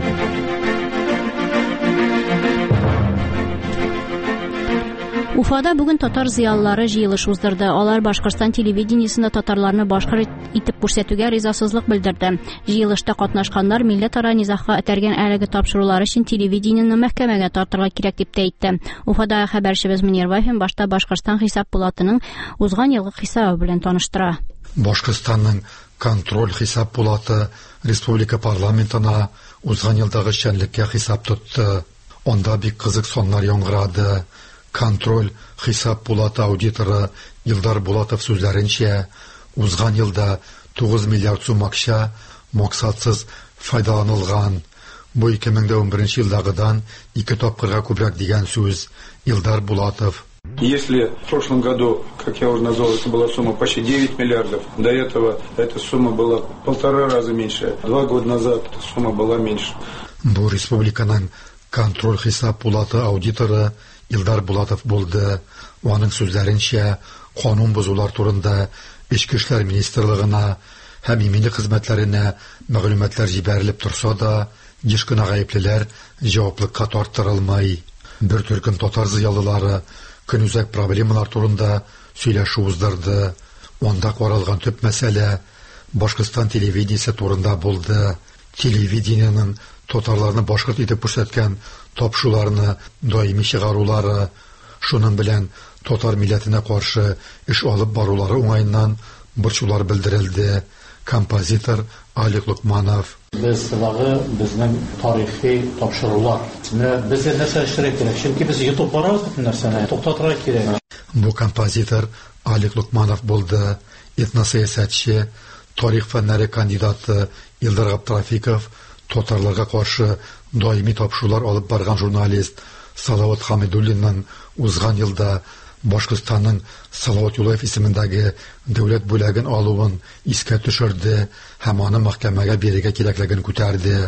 Уфада бүген татар зыялылары җыелыш уздырды. Алар Башкортстан телевидениесендә татарларны башкар итеп күрсәтүгә ризасызлык белдерде. Җыелышта катнашканнар милләтара низагка этәргән әлеге тапшырулар өчен телевидениене мәхкәмәгә тартырга кирәк дип әйтте. Уфада хәбәрчебез Мөнир Вафин башта Башкортстан хисап пулатының узган елгы хисабы белән таныштыра. Башкортстанның контроль хисап пулаты республика парламентына узган елдагы эшчәнлеккә хисап тотты. Онда бик кызык соннар яңгырады. Контроль хисап пулаты аудиторы Илдар Булатов сүзләренчә, узган елда тугыз миллиард сум акча максатсыз файдаланылган. Бу ике мең унберенче елдагыдан ике тапкырга күбрәк дигән сүз Илдар Булатов. Если в прошлом году, как я уже назвал, это была сумма почти девять миллиардов, до этого эта сумма была полтора раза меньше. Два года назад эта сумма была меньше. Бу республиканың контроль хисап пулаты аудиторы Илдар Булатов булды. Аның сүзләренчә, канун бозулар турында Эчке эшләр министрлыгына һәм иминлек хезмәтләренә мәгълүматлар җибәрелеп торса да, еш кына гаеплеләр җаваплылыкка тартылмый. Бер төркем татар зыялылары көнүзәк проблемалар турында сөйләшү уздырды. Онда каралган төп мәсьәлә Башкортстан телевидениесе турында булды. Телевидениенең татарларны башкорт итеп күрсәткән тапшыруларны даими чыгарулары, шуның белән татар милләтенә каршы эш алып барулары уңайыннан борчулар белдерелде. Композитор Алик Лукманов. Без вагы безнең тарихи тапшырулар. Без нәрсә эшләргә кирәк, чөнки без YouTube барабыз бу нәрсәне туктатырга кирәк. Бу композитор Алик Лукманов булды. Этносәясәтче, тарих фәннәре кандидаты Илдар Габдрафиков, татарларга каршы даими тапшырулар алып барган журналист Салават Хамидуллинның узган елда Башкортстанның Салават Юлаев исемендәге дәүләт бүләген алуын искә төшерде һәм аны мәхкәмәгә бирергә кирәклеген күтәрде.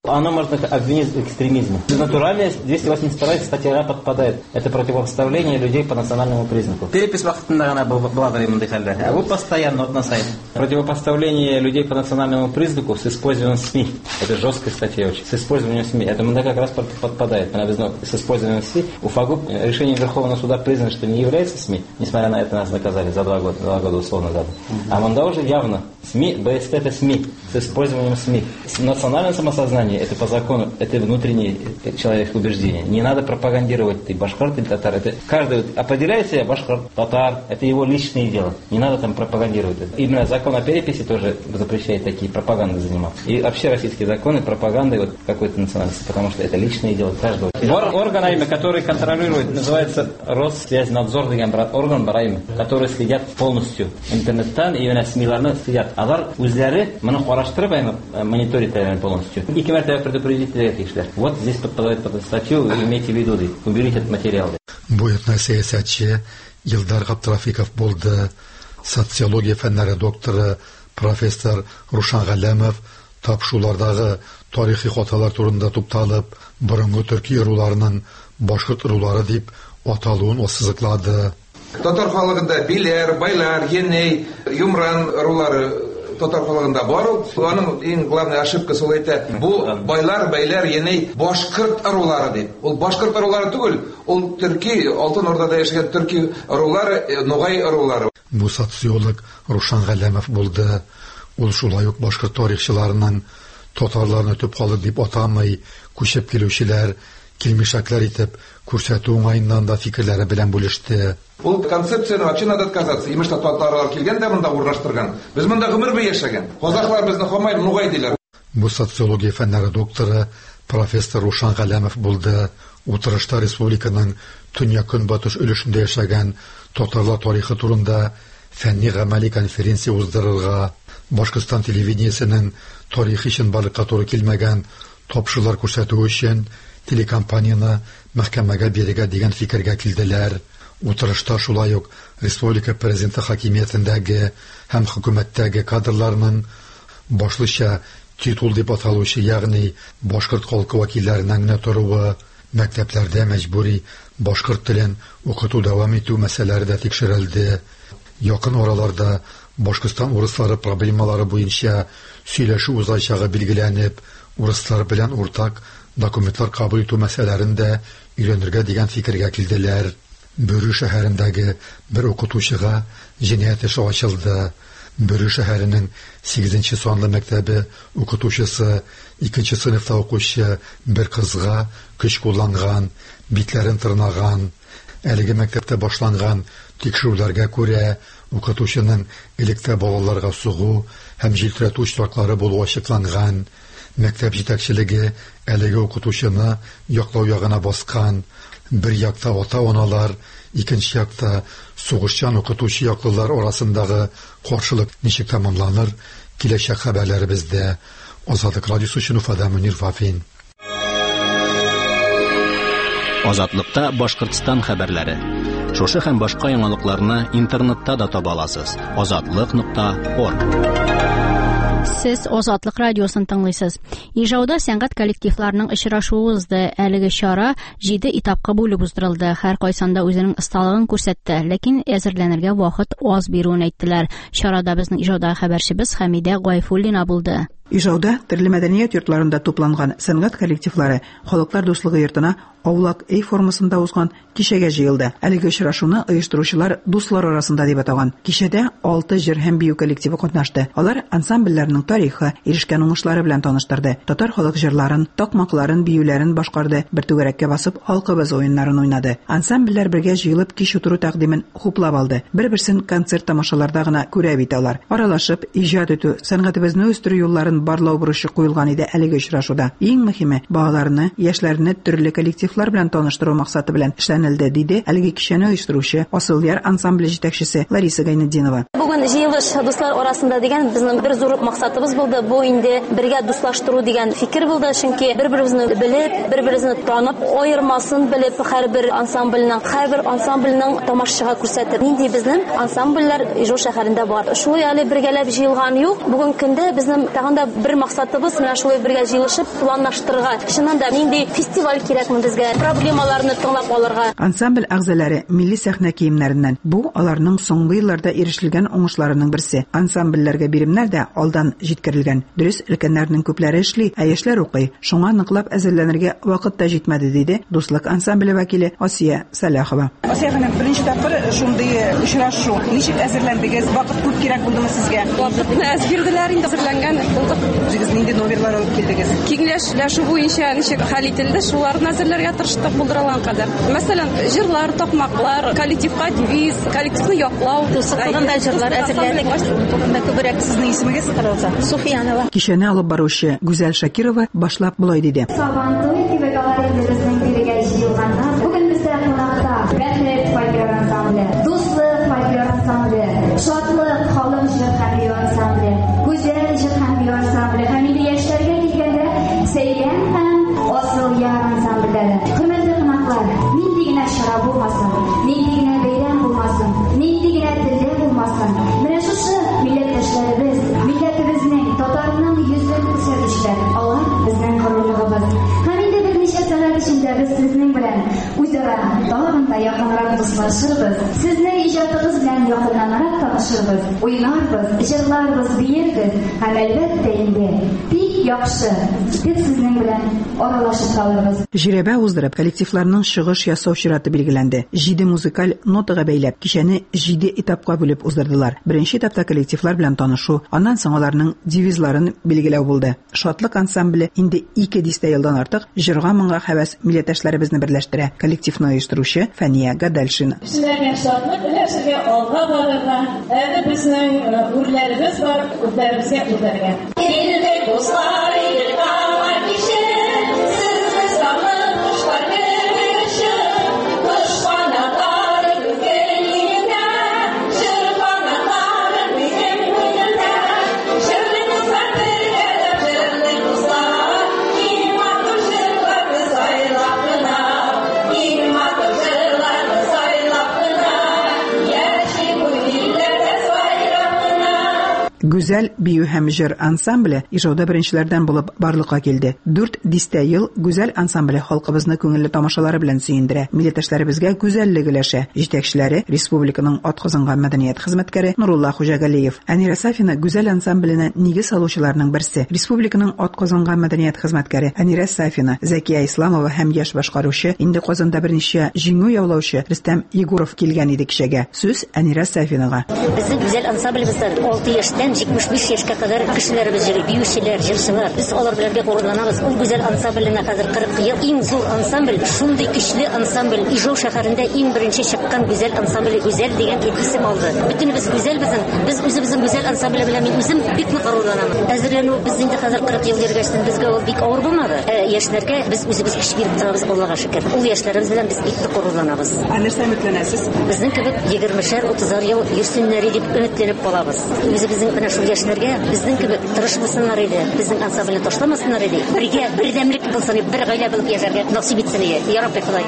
Она можно обвинить в экстремизме. Натурально двести восемьдесят вторая статья подпадает. Это противопоставление людей по национальному признаку. Перепись вахтында гана была временной халда. А вы постоянно вот на сайте. Противопоставление людей по национальному признаку с использованием СМИ. Это жесткая статья очень. С использованием СМИ. Это мы как раз подпадает. С использованием СМИ. У ФАГУП решение Верховного суда признано, что не является СМИ. Несмотря на это нас наказали за два года, два года условно дали. А Манда уже явно. СМИ, БСТ это СМИ. С использованием СМИ. Национальное самосознание это по закону, это внутреннее человеческое убеждение. Не надо пропагандировать ты башкирт или татар. Это каждый определяет себя башкирт, татар. Это его личное дело. Не надо там пропагандировать это. Именно закон о переписи тоже запрещает такие пропаганды заниматься. И вообще российские законы пропагандой вот какой-то национальности, потому что это личное дело каждого. Орган, имя, который контролирует, называется Россвязьнадзор деген орган бар имя, которые следят полностью интернеттан и именно СМИларны следят. Алар үзләре моны караштырып мониторить полностью. И кемәртә предупредительные кишләр. Вот здесь подпадает под статью, имейте в виду, уберите этот материал. Буетна сәясәтче Илдар Габдрафиков булды. Социология фәннәре докторы профессор Рушан Галәмов тапшулардагы тарихи хаталар турында тукталып, борынгы төрки руларының башкорт рулары дип аталуын ассызыклады. Татар халыгында билер, байлар, еней, юмран рулары татар халыгында бар. Аның иң главный ошибкасы ул әйтә. Бу байлар, бәйләр, еней башкорт рулары дип. Ул башкорт рулары түгел, ул төрки, Алтын Ордада яшәгән төрки рулары, ногай рулары. Бу социолог Рушан Галәмов булды. Ул шулай ук башкорт тарихчыларының татарларны төп халык дип атамый, күчеп килүчеләр, килмешәкләр итеп күрсәтү уңаеннан да фикерләре белән бүлеште. Ул концепцияны вообще надо отказаться. Имеш татарлар килгән дә монда урнаштырган. Без монда гомер бу яшәгән. Казаклар безне хамай нугай диләр. Бу социология фәннәре докторы профессор Рушан Галәмов булды. Утырышта республиканың төньяк-көнбатыш өлешендә яшәгән татарлар тарихы турында фәнни гамәли конференция уздырырга, Башкортстан телевидениесенең тарихи чынбарлыкка туры килмәгән тапшырулар күрсәтү өчен телекомпанияны мәхкәмәгә бирергә дигән фикергә килделәр. Утырышта шулай ук республика президенты хакимиятендәге һәм хөкүмәттәге кадрларның башлыча титул дип аталучы, ягъни башкорт халкы вәкилләренең генә торуы, мәктәпләрдә мәҗбүри башкорт телен укыту дәвам итү мәсьәләләре дә тикшерелде. Якын араларда Башкортстан урыслары проблемалары буенча сөйләшү узачагы билгеләнеп, урыслар белән уртак документлар кабул итү мәсьәләләрен дә өйрәнергә дигән фикергә килделәр. Бөрү шәһәрендәге бер укытучыга җинаять эше ачылды. Бөрү шәһәренең сигезенче санлы мәктәбе укытучысы икенче сыйныфта укучы бер кызга көч кулланган, битләрен тырнаган. Әлеге мәктәптә башланган тикшерүләргә күрә укытучының электә балаларга сугу һәм җилтерәтү очраклары булуы ачыкланган. Мәктәп җитәкчелеге әлеге укытучыны яклау ягына баскан. Бер якта ата-аналар, икенче якта сугышчан укытучы яклылар арасындагы каршылык ничек тәмамланыр, киләчәк хәбәрләре бездә. Азатлык радиосы өчен Уфадан Мөнир Вафин. Азатлыкта Башкортстан хәбәрләре. Шушы һәм башка яңалыкларны интернетта да таба аласыз. азатлык нокта орг. Сез Азатлык радиосын тыңлыйсыз. Ижауда сәнгать коллективларының очрашуы узды. Әлеге чара җиде этапка бүлеп уздырылды. Һәр кайсында үзенең осталыгын күрсәтте, ләкин әзерләнергә вакыт аз бирүен әйттеләр. Чарада безнең ижауда хәбәрчебез Хәмидә Гайфуллина булды. Ижауда төрле мәдәният йортларында тупланган сәнгать коллективлары халыклар дуслыгы йортына Аулак Эй формасында узган кичәгә җыелды. Әлеге очрашуны оештыручылар дуслар арасында дип атаган. Кичәдә алты җыр һәм бию коллективы катнашты. Алар ансамбльләрнең тарихы, ирешкән уңышлары белән таныштырды. Татар халык җырларын, такмакларын, биюләрен башкарды, бер түгәрәккә басып, халкыбыз уеннарын уйнады. Ансамбльләр бергә җыелып кич утыру тәкъдимен хуплап алды. Бер-берсен концерт тамашаларда гына күрә бит алар. Аралашып, иҗат итү, сәнгатебезне үстерү юлларын барлау бурычы куелган иде әлеге очрашуда. Иң мөһиме, балаларны, яшьләрне төрле коллективлар белән таныштыру максаты белән эшләнелде, диде әлеге кичәне оештыручы Асылъяр ансамбле җитәкчесе Лариса Гайнетдинова. Бүген җыелыш дуслар арасында дигән безнең бер зур максатыбыз булды. Бу инде бергә дуслаштыру дигән фикер булды, чөнки бер-беребезне белеп, бер-беребезне танып, аермасын белеп, һәрбер ансамбльнең, һәрбер ансамбльнең тамашачыга күрсәтеп, нинди безнең ансамбльләр Ижау шәһәрендә бар. Шулай әле бергәләп җыелган юк. Бүген көндә безнең тагында да бер максатыбыз менә шулай бергә җыелышып планлаштырырга. Чыннан да нинди фестиваль кирәкме безгә? Проблемаларны тыңлап алырга. Ансамбль әгъзалары милли сәхнә киемнәреннән. Бу аларның соңгы елларда ирешелгән уңышларының берсе. Ансамбльләргә биремнәр дә алдан җиткерелгән. Дөрес, өлкәннәрнең күпләре эшли, ә яшьләр укый. Шуңа ныклап әзерләнергә вакыт та җитмәде, диде Дуслык ансамбле вәкиле Асия Салахова. Асия ханым, беренче тапкыр шундый очрашу. Ничек әзерләндегез? Вакыт күп кирәк булдымы сезгә? Вакытны әзерләр инде әзерләнгән булдык. Сез нинди номерлар алып килдегез? Киңәшләшү буенча ничек хәл ителде, шуларны әзерләргә тырыштык булдырылган кадәр. Мәсәлән, җырлар, токмаклар, коллективка девиз, коллективны яклау, Дуслыкта җырлар әзерләдек. Турында күбрәк сезнең исемегез кырылса. Суфиянова. Кичәне алып баручы Гүзәл Шакирова башлап булай диде. Сабантуй кибеталарыбызның биргә җыелганда, бүген бездә кунакта Бәхет фольклор ансамбле, Дуслык фольклор ансамбле, Шатлык халык җыр һәм бию ансамбле, Гүзәл җыр һәм бию ансамбле һәм инде яшьләргә килгәндә Сәйгән һәм Асыл яр ансамбльләре. Хөрмәтле кунаклар, нинди генә чара булмасын, нинди генә бәйрәм булмасын, нинди генә телдә булмасын, менә шушы милләттәшләребез, милләтебезнең, татарның йөзен күрсәтүчеләр, алар безнең горурлыгыбыз. Һәм инде берничә сәгать эчендә без сезнең белән үзара тагын да якынрак дуслашырбыз. Сезнең иҗатыгыз белән якыннанрак танышырбыз, уйнарбыз, җырларбыз, биербез. Һәм әлбәттә инде бик яхшы дип сезнең белән аралашып калырбыз. Жирәбә уздырып, коллективларның чыгыш ясау чираты билгеләнде. Җиде музыкаль нотага бәйләп, кичәне җиде этапка бүлеп уздырдылар. Беренче этапта коллективлар белән танышу, аннан соң аларның девизларын билгеләү булды. Шатлык ансамбле инде ике дистә елдан артык җырга моңга һәвәс милләттәшләребезне берләштерә. Коллективны оештыручы Фәния Гадәлшина. Сезләргә шатлык беләсезгә алга барырга, әле безнең үрләребез бар, үрләребезгә үтәргә. Илдә дуслар, илдә кишә, сезне сагынып кушлар береше, кушканнар күкәйгә, җырланнар безнең күңелдә, җырлы дуслар бергә, җырлы дуслар, иң матур җырлар без айлап кына, иң матур җырлар без айлап кына, яши бу милләт сайрап кына. Гүзәл бию һәм җыр ансамбле ижауда беренчеләрдән булып барлыкка килде. Дүрт дистә ел Гүзәл ансамбле халкыбызны күңелле тамашалары белән сөендерә. Милләттәшләребезгә гүзәллек өләшә. Җитәкчеләре республиканың атказанган мәдәният хезмәткәре Нурулла Хуҗагалиев. Әнирә Сафина гүзәл ансамбленә нигез салучыларның берсе. Республиканың атказанган мәдәният хезмәткәре Әнирә Сафина, Зәкия Исламова һәм яшь башкаручы, инде Казанда берничә җиңү яулаучы Рөстәм Егоров килгән иде кичәгә. Сүз Әнирә Сафинага. Безнең гүзәл ансамблебездә алты яшьтән җитмеш биш яшькә кадәр кешеләребез җырлый, биючеләр, җырчылар. Без алар белән бик горурланабыз. Ул гүзәл ансамбленә хәзер кырык ел. Иң зур ансамбль, шундый көчле ансамбль. Ижау шәһәрендә иң беренче чыккан гүзәл ансамбль, гүзәл дигән исем алды. Бөтенебез гүзәлбез. Без үзебезнең гүзәл ансамбль белән мин үзем бик горурланам. Әзерләнү без инде хәзер кырык ел йөргәчтән безгә ул бик авыр булмады. Яшьләргә без үзебез эш биреп торабыз, Аллага шөкер. Ул яшьләребез белән без бик горурланабыз. Нәрсә өметләнәсез? Безнең кебек егермешәр утызар ел йөрсеннәр дип өметләнеп калабыз. Үзебезнең менә шул яшьләргә безнең кебек тырыш булсыннар иде, безнең ансамбльне ташламасыннар иде. Бергә бердәмлек булсын, бер гаилә булып яшәргә насыйп итсен иде. Я Рабби Ходай.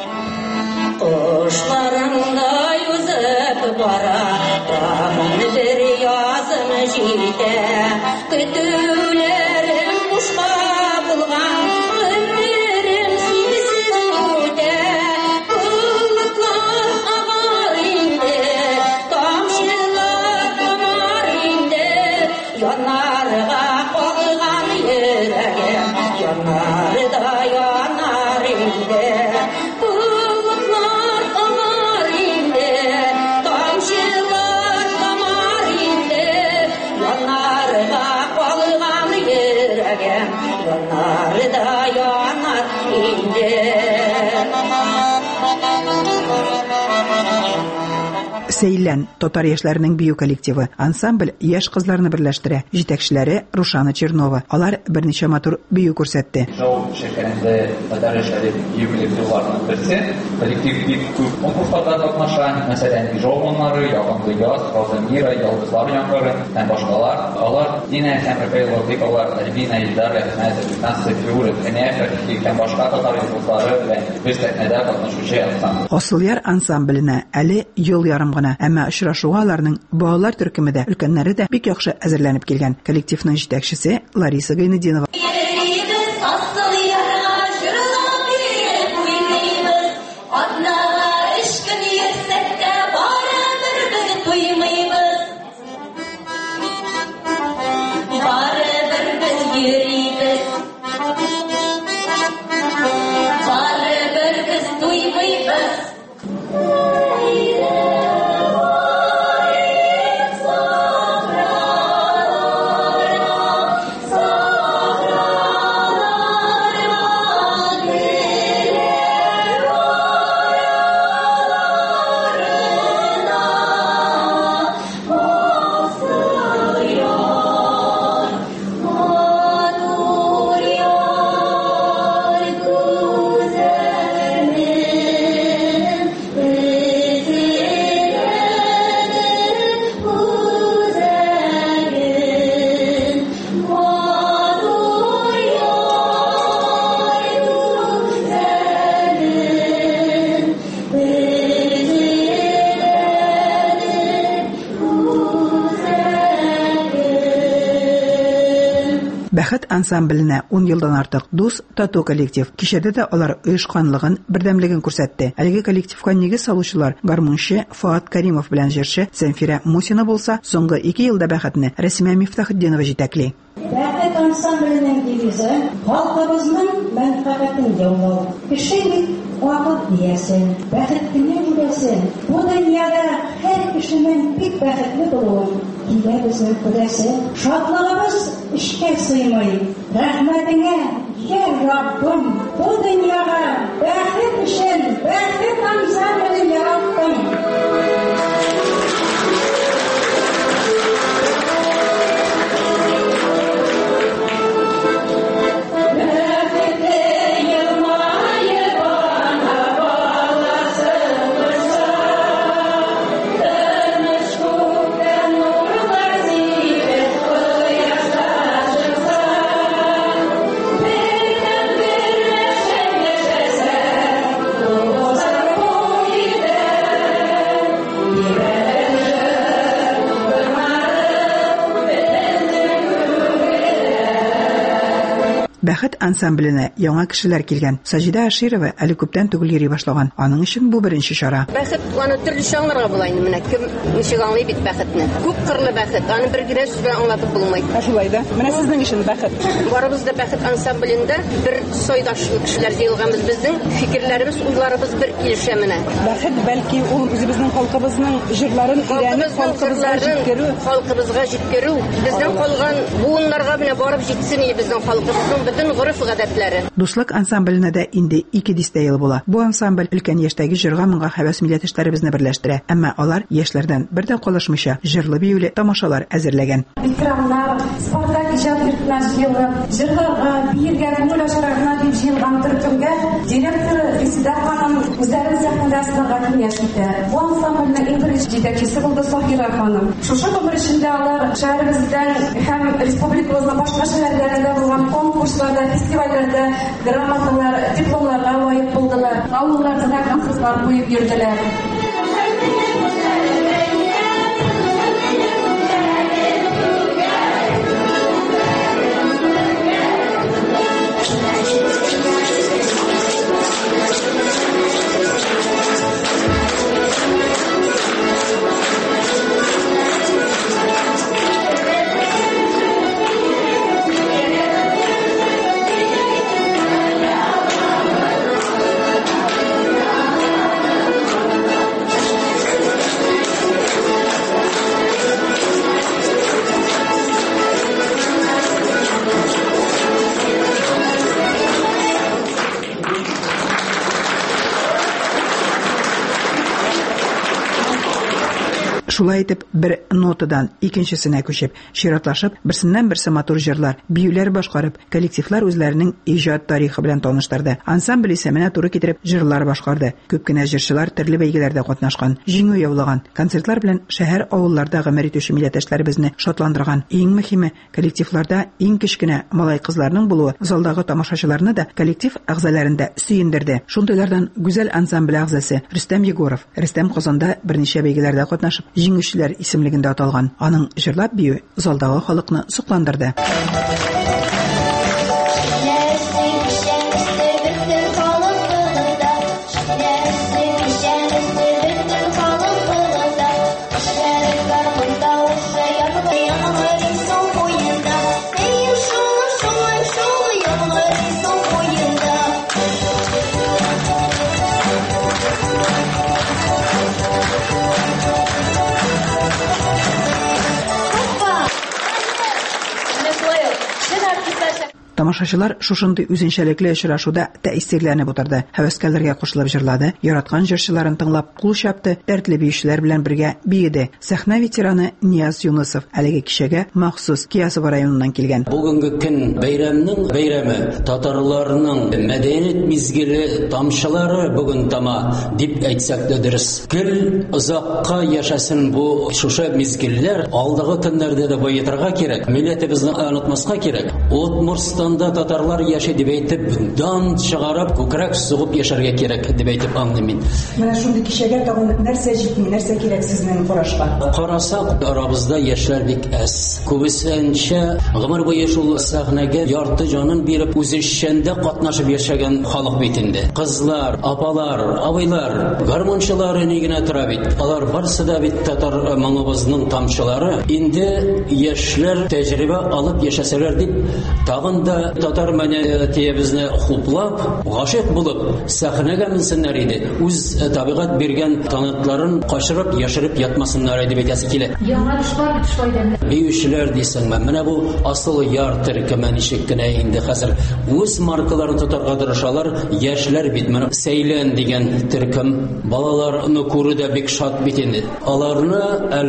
Кошларыңда юзып бара, тагын бер язым җитә. Көтүләрем кушка булган, өмерем синсез үтә. Куллыклар агар инде, тамчылар тамар инде. Янарга калган йөрәгем, янарда янар инде. Булытлар тамар инде, тамчылар тамар инде. Янарга калган йөрәгем, янарда янар инде. Сейлән татар яшьләренең бию коллективы. Ансамбль яшь кызларны берләштерә. Җитәкчеләре Рушана Чернова. Алар берничә матур бию күрсәтте. Ижау шәһәрендә татар яшьләре бию коллективларының берсе. Коллектив бик күп конкурсларда катнаша. Мәсәлән, Ижау моннары, Ягынлы яз, Казанира, Ялгызлар яңгыры һәм башкалар. Алар Динә һәм Рафаэль Дикалар, Альбина Илдар, Әхмәтов, Насыр Фиур, Хәнәф һәм башка татар язучылары белән бер сәхнәдә катнашучы ансамбль. Асыл яр ансамбленә әле ел ярым гына кына. Әмма очрашуга аларның балалар төркеме дә, өлкәннәре дә бик яхшы әзерләнеп килгән. Коллективның җитәкчесе Лариса Гайнетдинова. Бәхет ансамбленә ун елдан артык дус, тату коллектив. Кичәдә дә алар оешканлыгын, бердәмлеген күрсәтте. Әлеге коллективка нигез салучылар гармунчы Фуат Каримов белән җырчы Зәнфирә Мусина булса, соңгы ике елда Бәхетне Рәсимә Мифтахетдинова җитәкли. Бәхет ансамбленең девизы халкыбызның мәнфәгатен яулау. Кеше бит вакыт диясе, бәхетне бүләсе. Бу дөньяда һәр кешенең бик бәхетле булуы килә безнең күрәсе. Шатлыгыбыз эшкә сыймый. Рәхмәтеңә, я Раббым, бу дөньяга бәхет өчен бәхет ансамблен яраттың. Бәхет ансамбленә яңа кешеләр килгән. Саҗидә Аширова әле күптән түгел йөри башлаган. Аның өчен бу беренче чара. Бәхет аны төрле чаңларга була инде менә кем ничек аңлый бит бәхетне. Күп кырлы бәхет, аны бер генә сүз белән аңлатып булмый. Шулай да. Менә сезнең өчен бәхет. Барыбыз да бәхет ансамбленда бер сойдашлы кешеләр җыелганбыз. Безнең фикерләребез, уйларыбыз бер килешә менә. Бәхет бәлки ул үзебезнең халкыбызның җырларын өйрәнеп, халкыбызга җиткерү, халкыбызга җиткерү. Безнең калган буыннарга менә барып җитсен иде безнең халкыбызның бөтен гореф-гадәтләре. Дуслык ансамбленә дә инде ике дистә ел була. Бу ансамбль өлкән яшьтәге җырга моңга һәвәс милләттәшләребезне берләштерә. Әмма алар яшьләрдән бер дә калышмыйча җырлы биюле тамашалар әзерләгән. Ветераннар, Спартак иҗат йортына җыелып, җырларга, биергә, күңел ачарга дип җыелган төркемгә директор Рисида ханым үзләрен сәхнәдә сынарга киңәш итә. Бу ансамбльнең иң беренче җитәкчесе булды Сафира ханым. Шушы гомер эчендә алар шәһәребездән һәм республикабызның башка шәһәрләрендә булган конкурсларда, фестивальләрдә грамоталар, дипломларга лаек булдылар. Авылларда конкурслар куеп йөрделәр. Шулай итеп, бер нотадан икенчесенә күчеп, чиратлашып, берсеннән-берсе матур җырлар, биюләр башкарып, коллективлар үзләренең иҗат тарихы белән таныштырды. Ансамбль исеменә туры китереп җырлар башкарды. Күп кенә җырчылар төрле бәйгеләрдә катнашкан, җиңү яулаган. Концертлар белән шәһәр, авылларда гомер итүче милләттәшләребезне шатландырган. Иң мөһиме, коллективларда иң кечкенә малай-кызларның булуы залдагы тамашачыларны да коллектив әгъзаларында сөендерде. Шундыйлардан гүзәл ансамбль әгъзасы Рөстәм Егоров. Рөстәм Казанда берничә бәйгеләрдә катнашып, җиңүчеләр исемлегендә аталган. Аның җырлап бию залдагы халыкны сокландырды. Тамашачылар шушындый үзенчәлекле очрашуда тәэсирләнеп утырды. Һәвәскәрләргә кушылып җырлады, яраткан җырчыларын тыңлап кул чапты, дәртле биючеләр белән бергә биеде. Сәхнә ветераны Нияз Юнысов әлеге кичәгә махсус Киясова районыннан килгән. Бүгенге көн бәйрәмнең бәйрәме, татарларның мәдәният мизгеле тамчылары бүген тама дип әйтсәк дә дөрес. Гел озакка яшәсен бу шушы мизгелләр, алдагы көннәрдә дә баетырга кирәк. Милләтебезне онытмаска кирәк. Удмуртстан татарлар яши дип әйтеп, дан чыгарып, күкрәк сугып яшәргә кирәк дип әйтеп аңлыйм мин. Менә шундый кичәгә тагын нәрсә җитми, нәрсә кирәк сезнең карашка? Карасак, арабызда яшьләр бик әз. Күбесенчә гомер буе шул сәхнәгә ярты җанын биреп, үзешчәндә катнашып яшәгән халык бит инде. Кызлар, апалар, абыйлар, гармончылар ни генә тора бит. Алар барысы да бит татар моңыбызның тамчылары. Инде яшьләр тәҗрибә алып яшәсәләр дип, тагын да татар мәдәниятебезне хуплап, гашык булып, сәхнәгә менсеннәр иде. Үз табигать биргән талантларын качырып, яшереп ятмасыннар дип әйтәсе килә. Яңа эшләр эшләйдән. Биючеләр дисәңме, менә бу асыл яр төркеме ничек кенә инде хәзер үз маркаларын тотарга тырышалар. Яшьләр бит менә Сәйлән дигән төркем, балаларны күрүдә бик шат бит инде. Аларны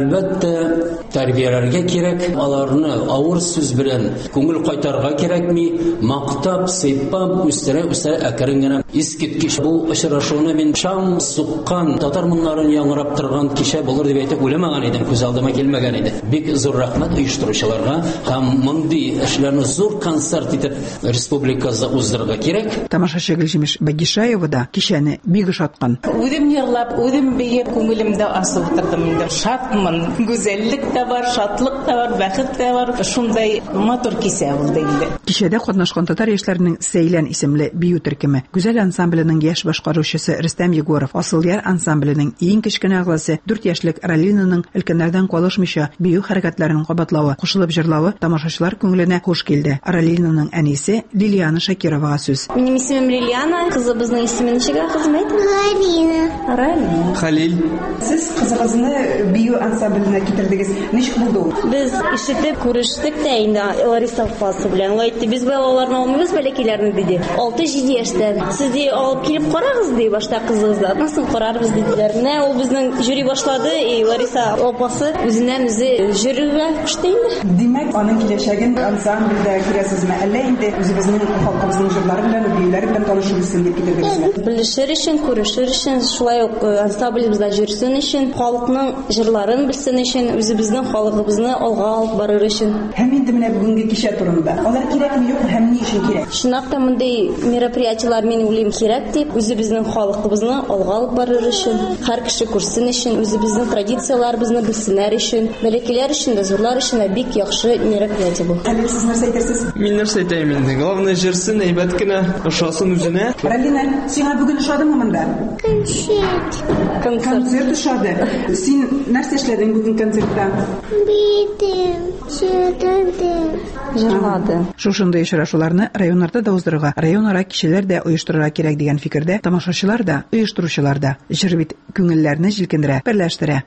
әлбәттә тәрбияләргә кирәк, аларны авыр сүз белән күңел кайтарга кирәкми, мактап, сыйпап, үстерә, үстерә әкрен генә искиткеч. Бу очрашуны мин шаң суккан, татар моңнарын яңгырап торган кичә булыр дип әйтеп уйламаган идем, күз алдыма килмәгән иде. Бик зур рәхмәт оештыручыларга һәм мондый эшләрне зур концерт итеп республикада уздырырга кирәк. Тамашачы Гөлҗимеш Багишаева да кичәне бик ошаткан. Үзем йырлап, үзем биеп, күңелемдә асып тордым инде. Шатмын, гүзәллек тә бар, шатлык та бар, бәхет тә бар. Шундай матур кисә булды инде. Кичәдә катнашкан татар яшьләренең Сәйлән исемле бию төркеме, гүзәл ансамбленең яшь башкаручысы Рөстәм Егоров, асыл яр ансамбленең иң кечкенә әгъзасы дүрт яшьлек Ралинаның өлкәннәрдән калышмыйча бию хәрәкәтләрен кабатлавы, кушылып җырлавы тамашачылар күңеленә хуш килде. Ралинаның әнисе Лилияна Шакировага сүз. Минем исемем Лилияна, кызыбызның исеме ничек хезмәт? Ралина. Ралина. Халил. Сез кызыгызны бию ансамбленә китердегез. Ничек булды ул? Без ишетеп күрештек тә инде Лариса Фасы белән. Әйтте, без балаларны алмыйбыз, бәләкәйләрне диде. алты-җиде яшьтән. Сез ди алып килеп карагыз ди, башта кызыгызда. Насын карарбыз диделәр. Менә ул безнең жюри башлады, и Лариса апасы үзеннән үзе жюригә кушты инде. Димәк, аның киләчәген ансамбльдә күрәсезме? Әллә инде үзебезнең халкыбызның җырлары белән, биюләре белән танышыр өчен дип китергәнсезме? Белешер өчен, күрешер өчен, шулай ук ансамблебезда җырсын өчен, халыкның җырларын белсен өчен, үзебезнең халыгыбызны алга алып барыр өчен. Һәм инде менә бүгенге кичә турында. Алар кирәкме, юкмы, һәм ни өчен кирәк? Шунак та мондый мероприятиелар мин уйлыйм кирәк дип, үзебезнең халыкыбызны алга алып барыр өчен, һәр кеше күрсен өчен, үзебезнең традицияларыбызны белсеннәр өчен, бәләкәйләр өчен дә, зурлар өчен дә бик яхшы мероприятие бу. Әле сез нәрсә әйтерсез? Мин нәрсә әйтәм инде? Главное җырсын, әйбәт кенә, ошасын үзенә. Ралина, сиңа бүген ошадымы монда? Концерт. Концерт ошады. Син нәрсә эшләдең бүген концертта? Бидем, җырладым, җырладым. Шушындый очрашуларны районнарда да уздырырга, районара кичәләр дә оештырырга кирәк дигән фикердә тамашачылар да, оештыручылар да. Җыр бит күңелләрне җилкендерә, берләштерә.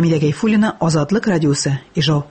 Хәмидә Гайфуллина, Азатлык радиосы, Ижау.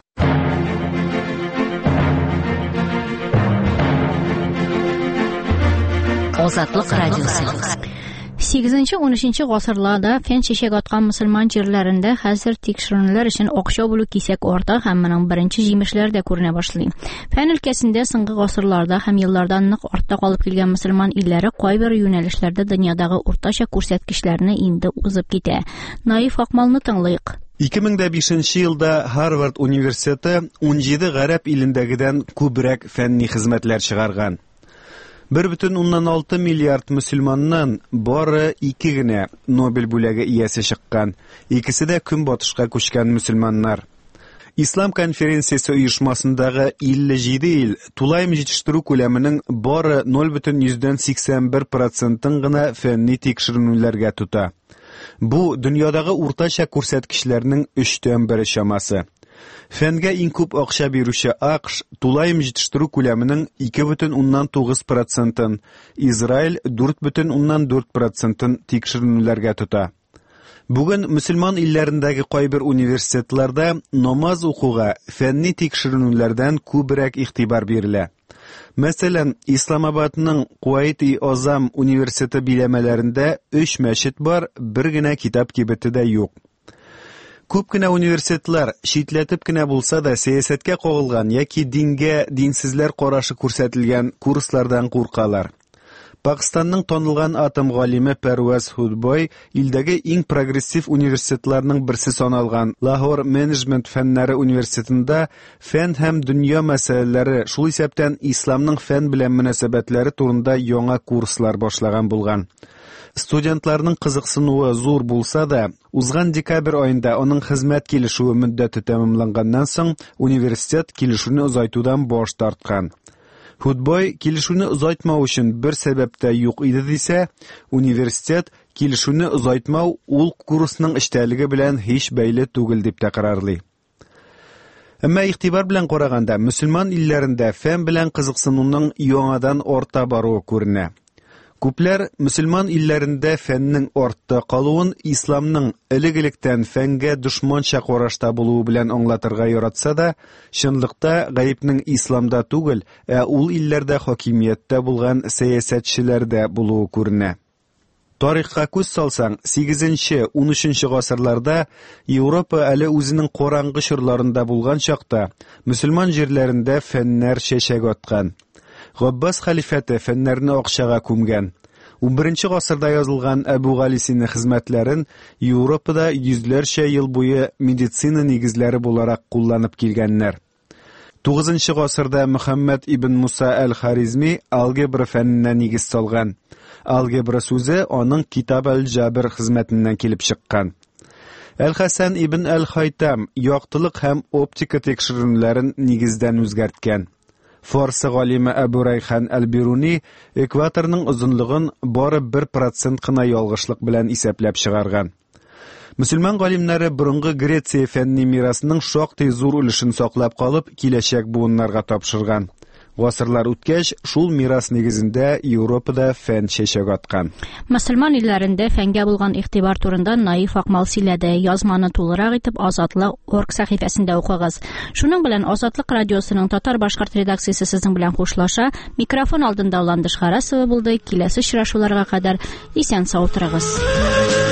Азатлык радиосы. сигезенче-он өченче гасырларда фән чәчәк аткан мөселман җирләрендә хәзер тикшеренүләр өчен акча бүлү кисәк арта һәм моның беренче җимешләре дә күренә башлый. Фән өлкәсендә соңгы гасырларда һәм еллардан нык артта калып килгән мөселман илләре кайбер юнәлешләрдә дөньядагы уртача күрсәткечләрне инде узып китә. Наиф Акмалны тыңлыйк. ике мең бишенче елда Harvard университеты ун җиде гарәп илендәгедән күбрәк фәнни хезмәтләр чыгарган. бер бөтен уннан алты миллиард мөселманнан бары ике генә Нобель бүләге иясе чыккан. Икесе дә көнбатышка күчкән мөселманнар. Ислам конференциясе оешмасындагы илле җиде ил тулайым җитештерү күләменең бары ноль бөтен сиксән бер процентын гына фәнни тикшеренүләргә тута. Бу дөньядагы уртача күрсәткечләрнең өчтән бере чамасы. Фәнгә иң күп акча бирүче АКШ тулайым җитештерү күләменең ике бөтен тугыз процентын, Израиль дүрт бөтен дүрт процентын тикшеренүләргә тота. Бүген мөселман илләрендәге кайбер университетларда намаз укуга фәнни тикшеренүләрдән күбрәк игътибар бирелә. Мәсәлән, Исламабадның Куайт-и-Азам университеты биләмәләрендә өч мәчет бар, бер генә китап кибете дә юк. Күп кенә университетлар читләтеп кенә булса да сәясәткә кагылган яки дингә динсезләр карашы күрсәтелгән курслардан куркалар. Пакистанның танылган атом галиме Парваз Худбой илдәге иң прогрессив университетларның берсе саналган Лахор менеджмент фәннәре университетында фән һәм дөнья мәсьәләләре, шул исәптән исламның фән белән мөнәсәбәтләре турында яңа курслар башлаган булган. Студентларның кызыксынуы зур булса да, узган декабрь аенда аның хезмәт килешүе мөддәте тәмамланганнан соң университет килешүне озайтудан баш тарткан. Худбой килешүне озайтмау өчен бер сәбәп тә юк иде дисә, университет килешүне озайтмау ул курсның эчтәлеге белән һич бәйле түгел дип тәкърарлый. Әмма игътибар белән караганда, мөселман илләрендә фән белән кызыксынуның яңадан арта баруы күренә. Күпләр мөселман илләрендә фәннең артта калуын исламның элек-электән фәнгә дошманча карашта булуы белән аңлатырга яратса да, чынлыкта гаепнең исламда түгел, ә ул илләрдә хакимияттә булган сәясәтчеләрдә булуы күренә. Тарихка күз салсаң, сигезенче-ун өченче гасырларда Европа әле үзенең караңгы чорларында булган чакта мөселман җирләрендә фәннәр чәчәк аткан. Габбас хәлифәте фәннәрне акчага күмгән. ун беренче гасырда язылган Әбу Галисина хезмәтләрен Европада йөзләрчә ел буе медицина нигезләре буларак кулланып килгәннәр. тугызынчы гасырда Мөхәммәд ибн Муса әл-Харизми алгебра фәненә нигез салган. Алгебра сүзе аның Китаб әл-Җабр хезмәтеннән килеп чыккан. Әл-Хасан ибн әл-Хайтам яктылык һәм оптика тикшеренүләрен нигездән үзгәрткән. Фарсы галиме Әбу Райхан әл-Бируни экваторның озынлыгын бары бер процент кына ялгышлык белән исәпләп чыгарган. Мөселман галимнәре борынгы Греция фәнни мирасының шактый зур өлешен саклап калып, киләчәк буыннарга тапшырган. Гасырлар үткәч, шул мирас нигезендә Европада фән чәчәк аткан. Мөселман илләрендә фәнгә булган игътибар турында Наиф Акмал сөйләде. Язманы тулырак итеп Азатлык орг сәхифәсендә укыгыз. Шуның белән Азатлык радиосының татар-башкорт редакциясе сезнең белән хушлаша. Микрофон алдында Ландыш Харасова булды. Киләсе очрашуларга кадәр исән сау торыгыз.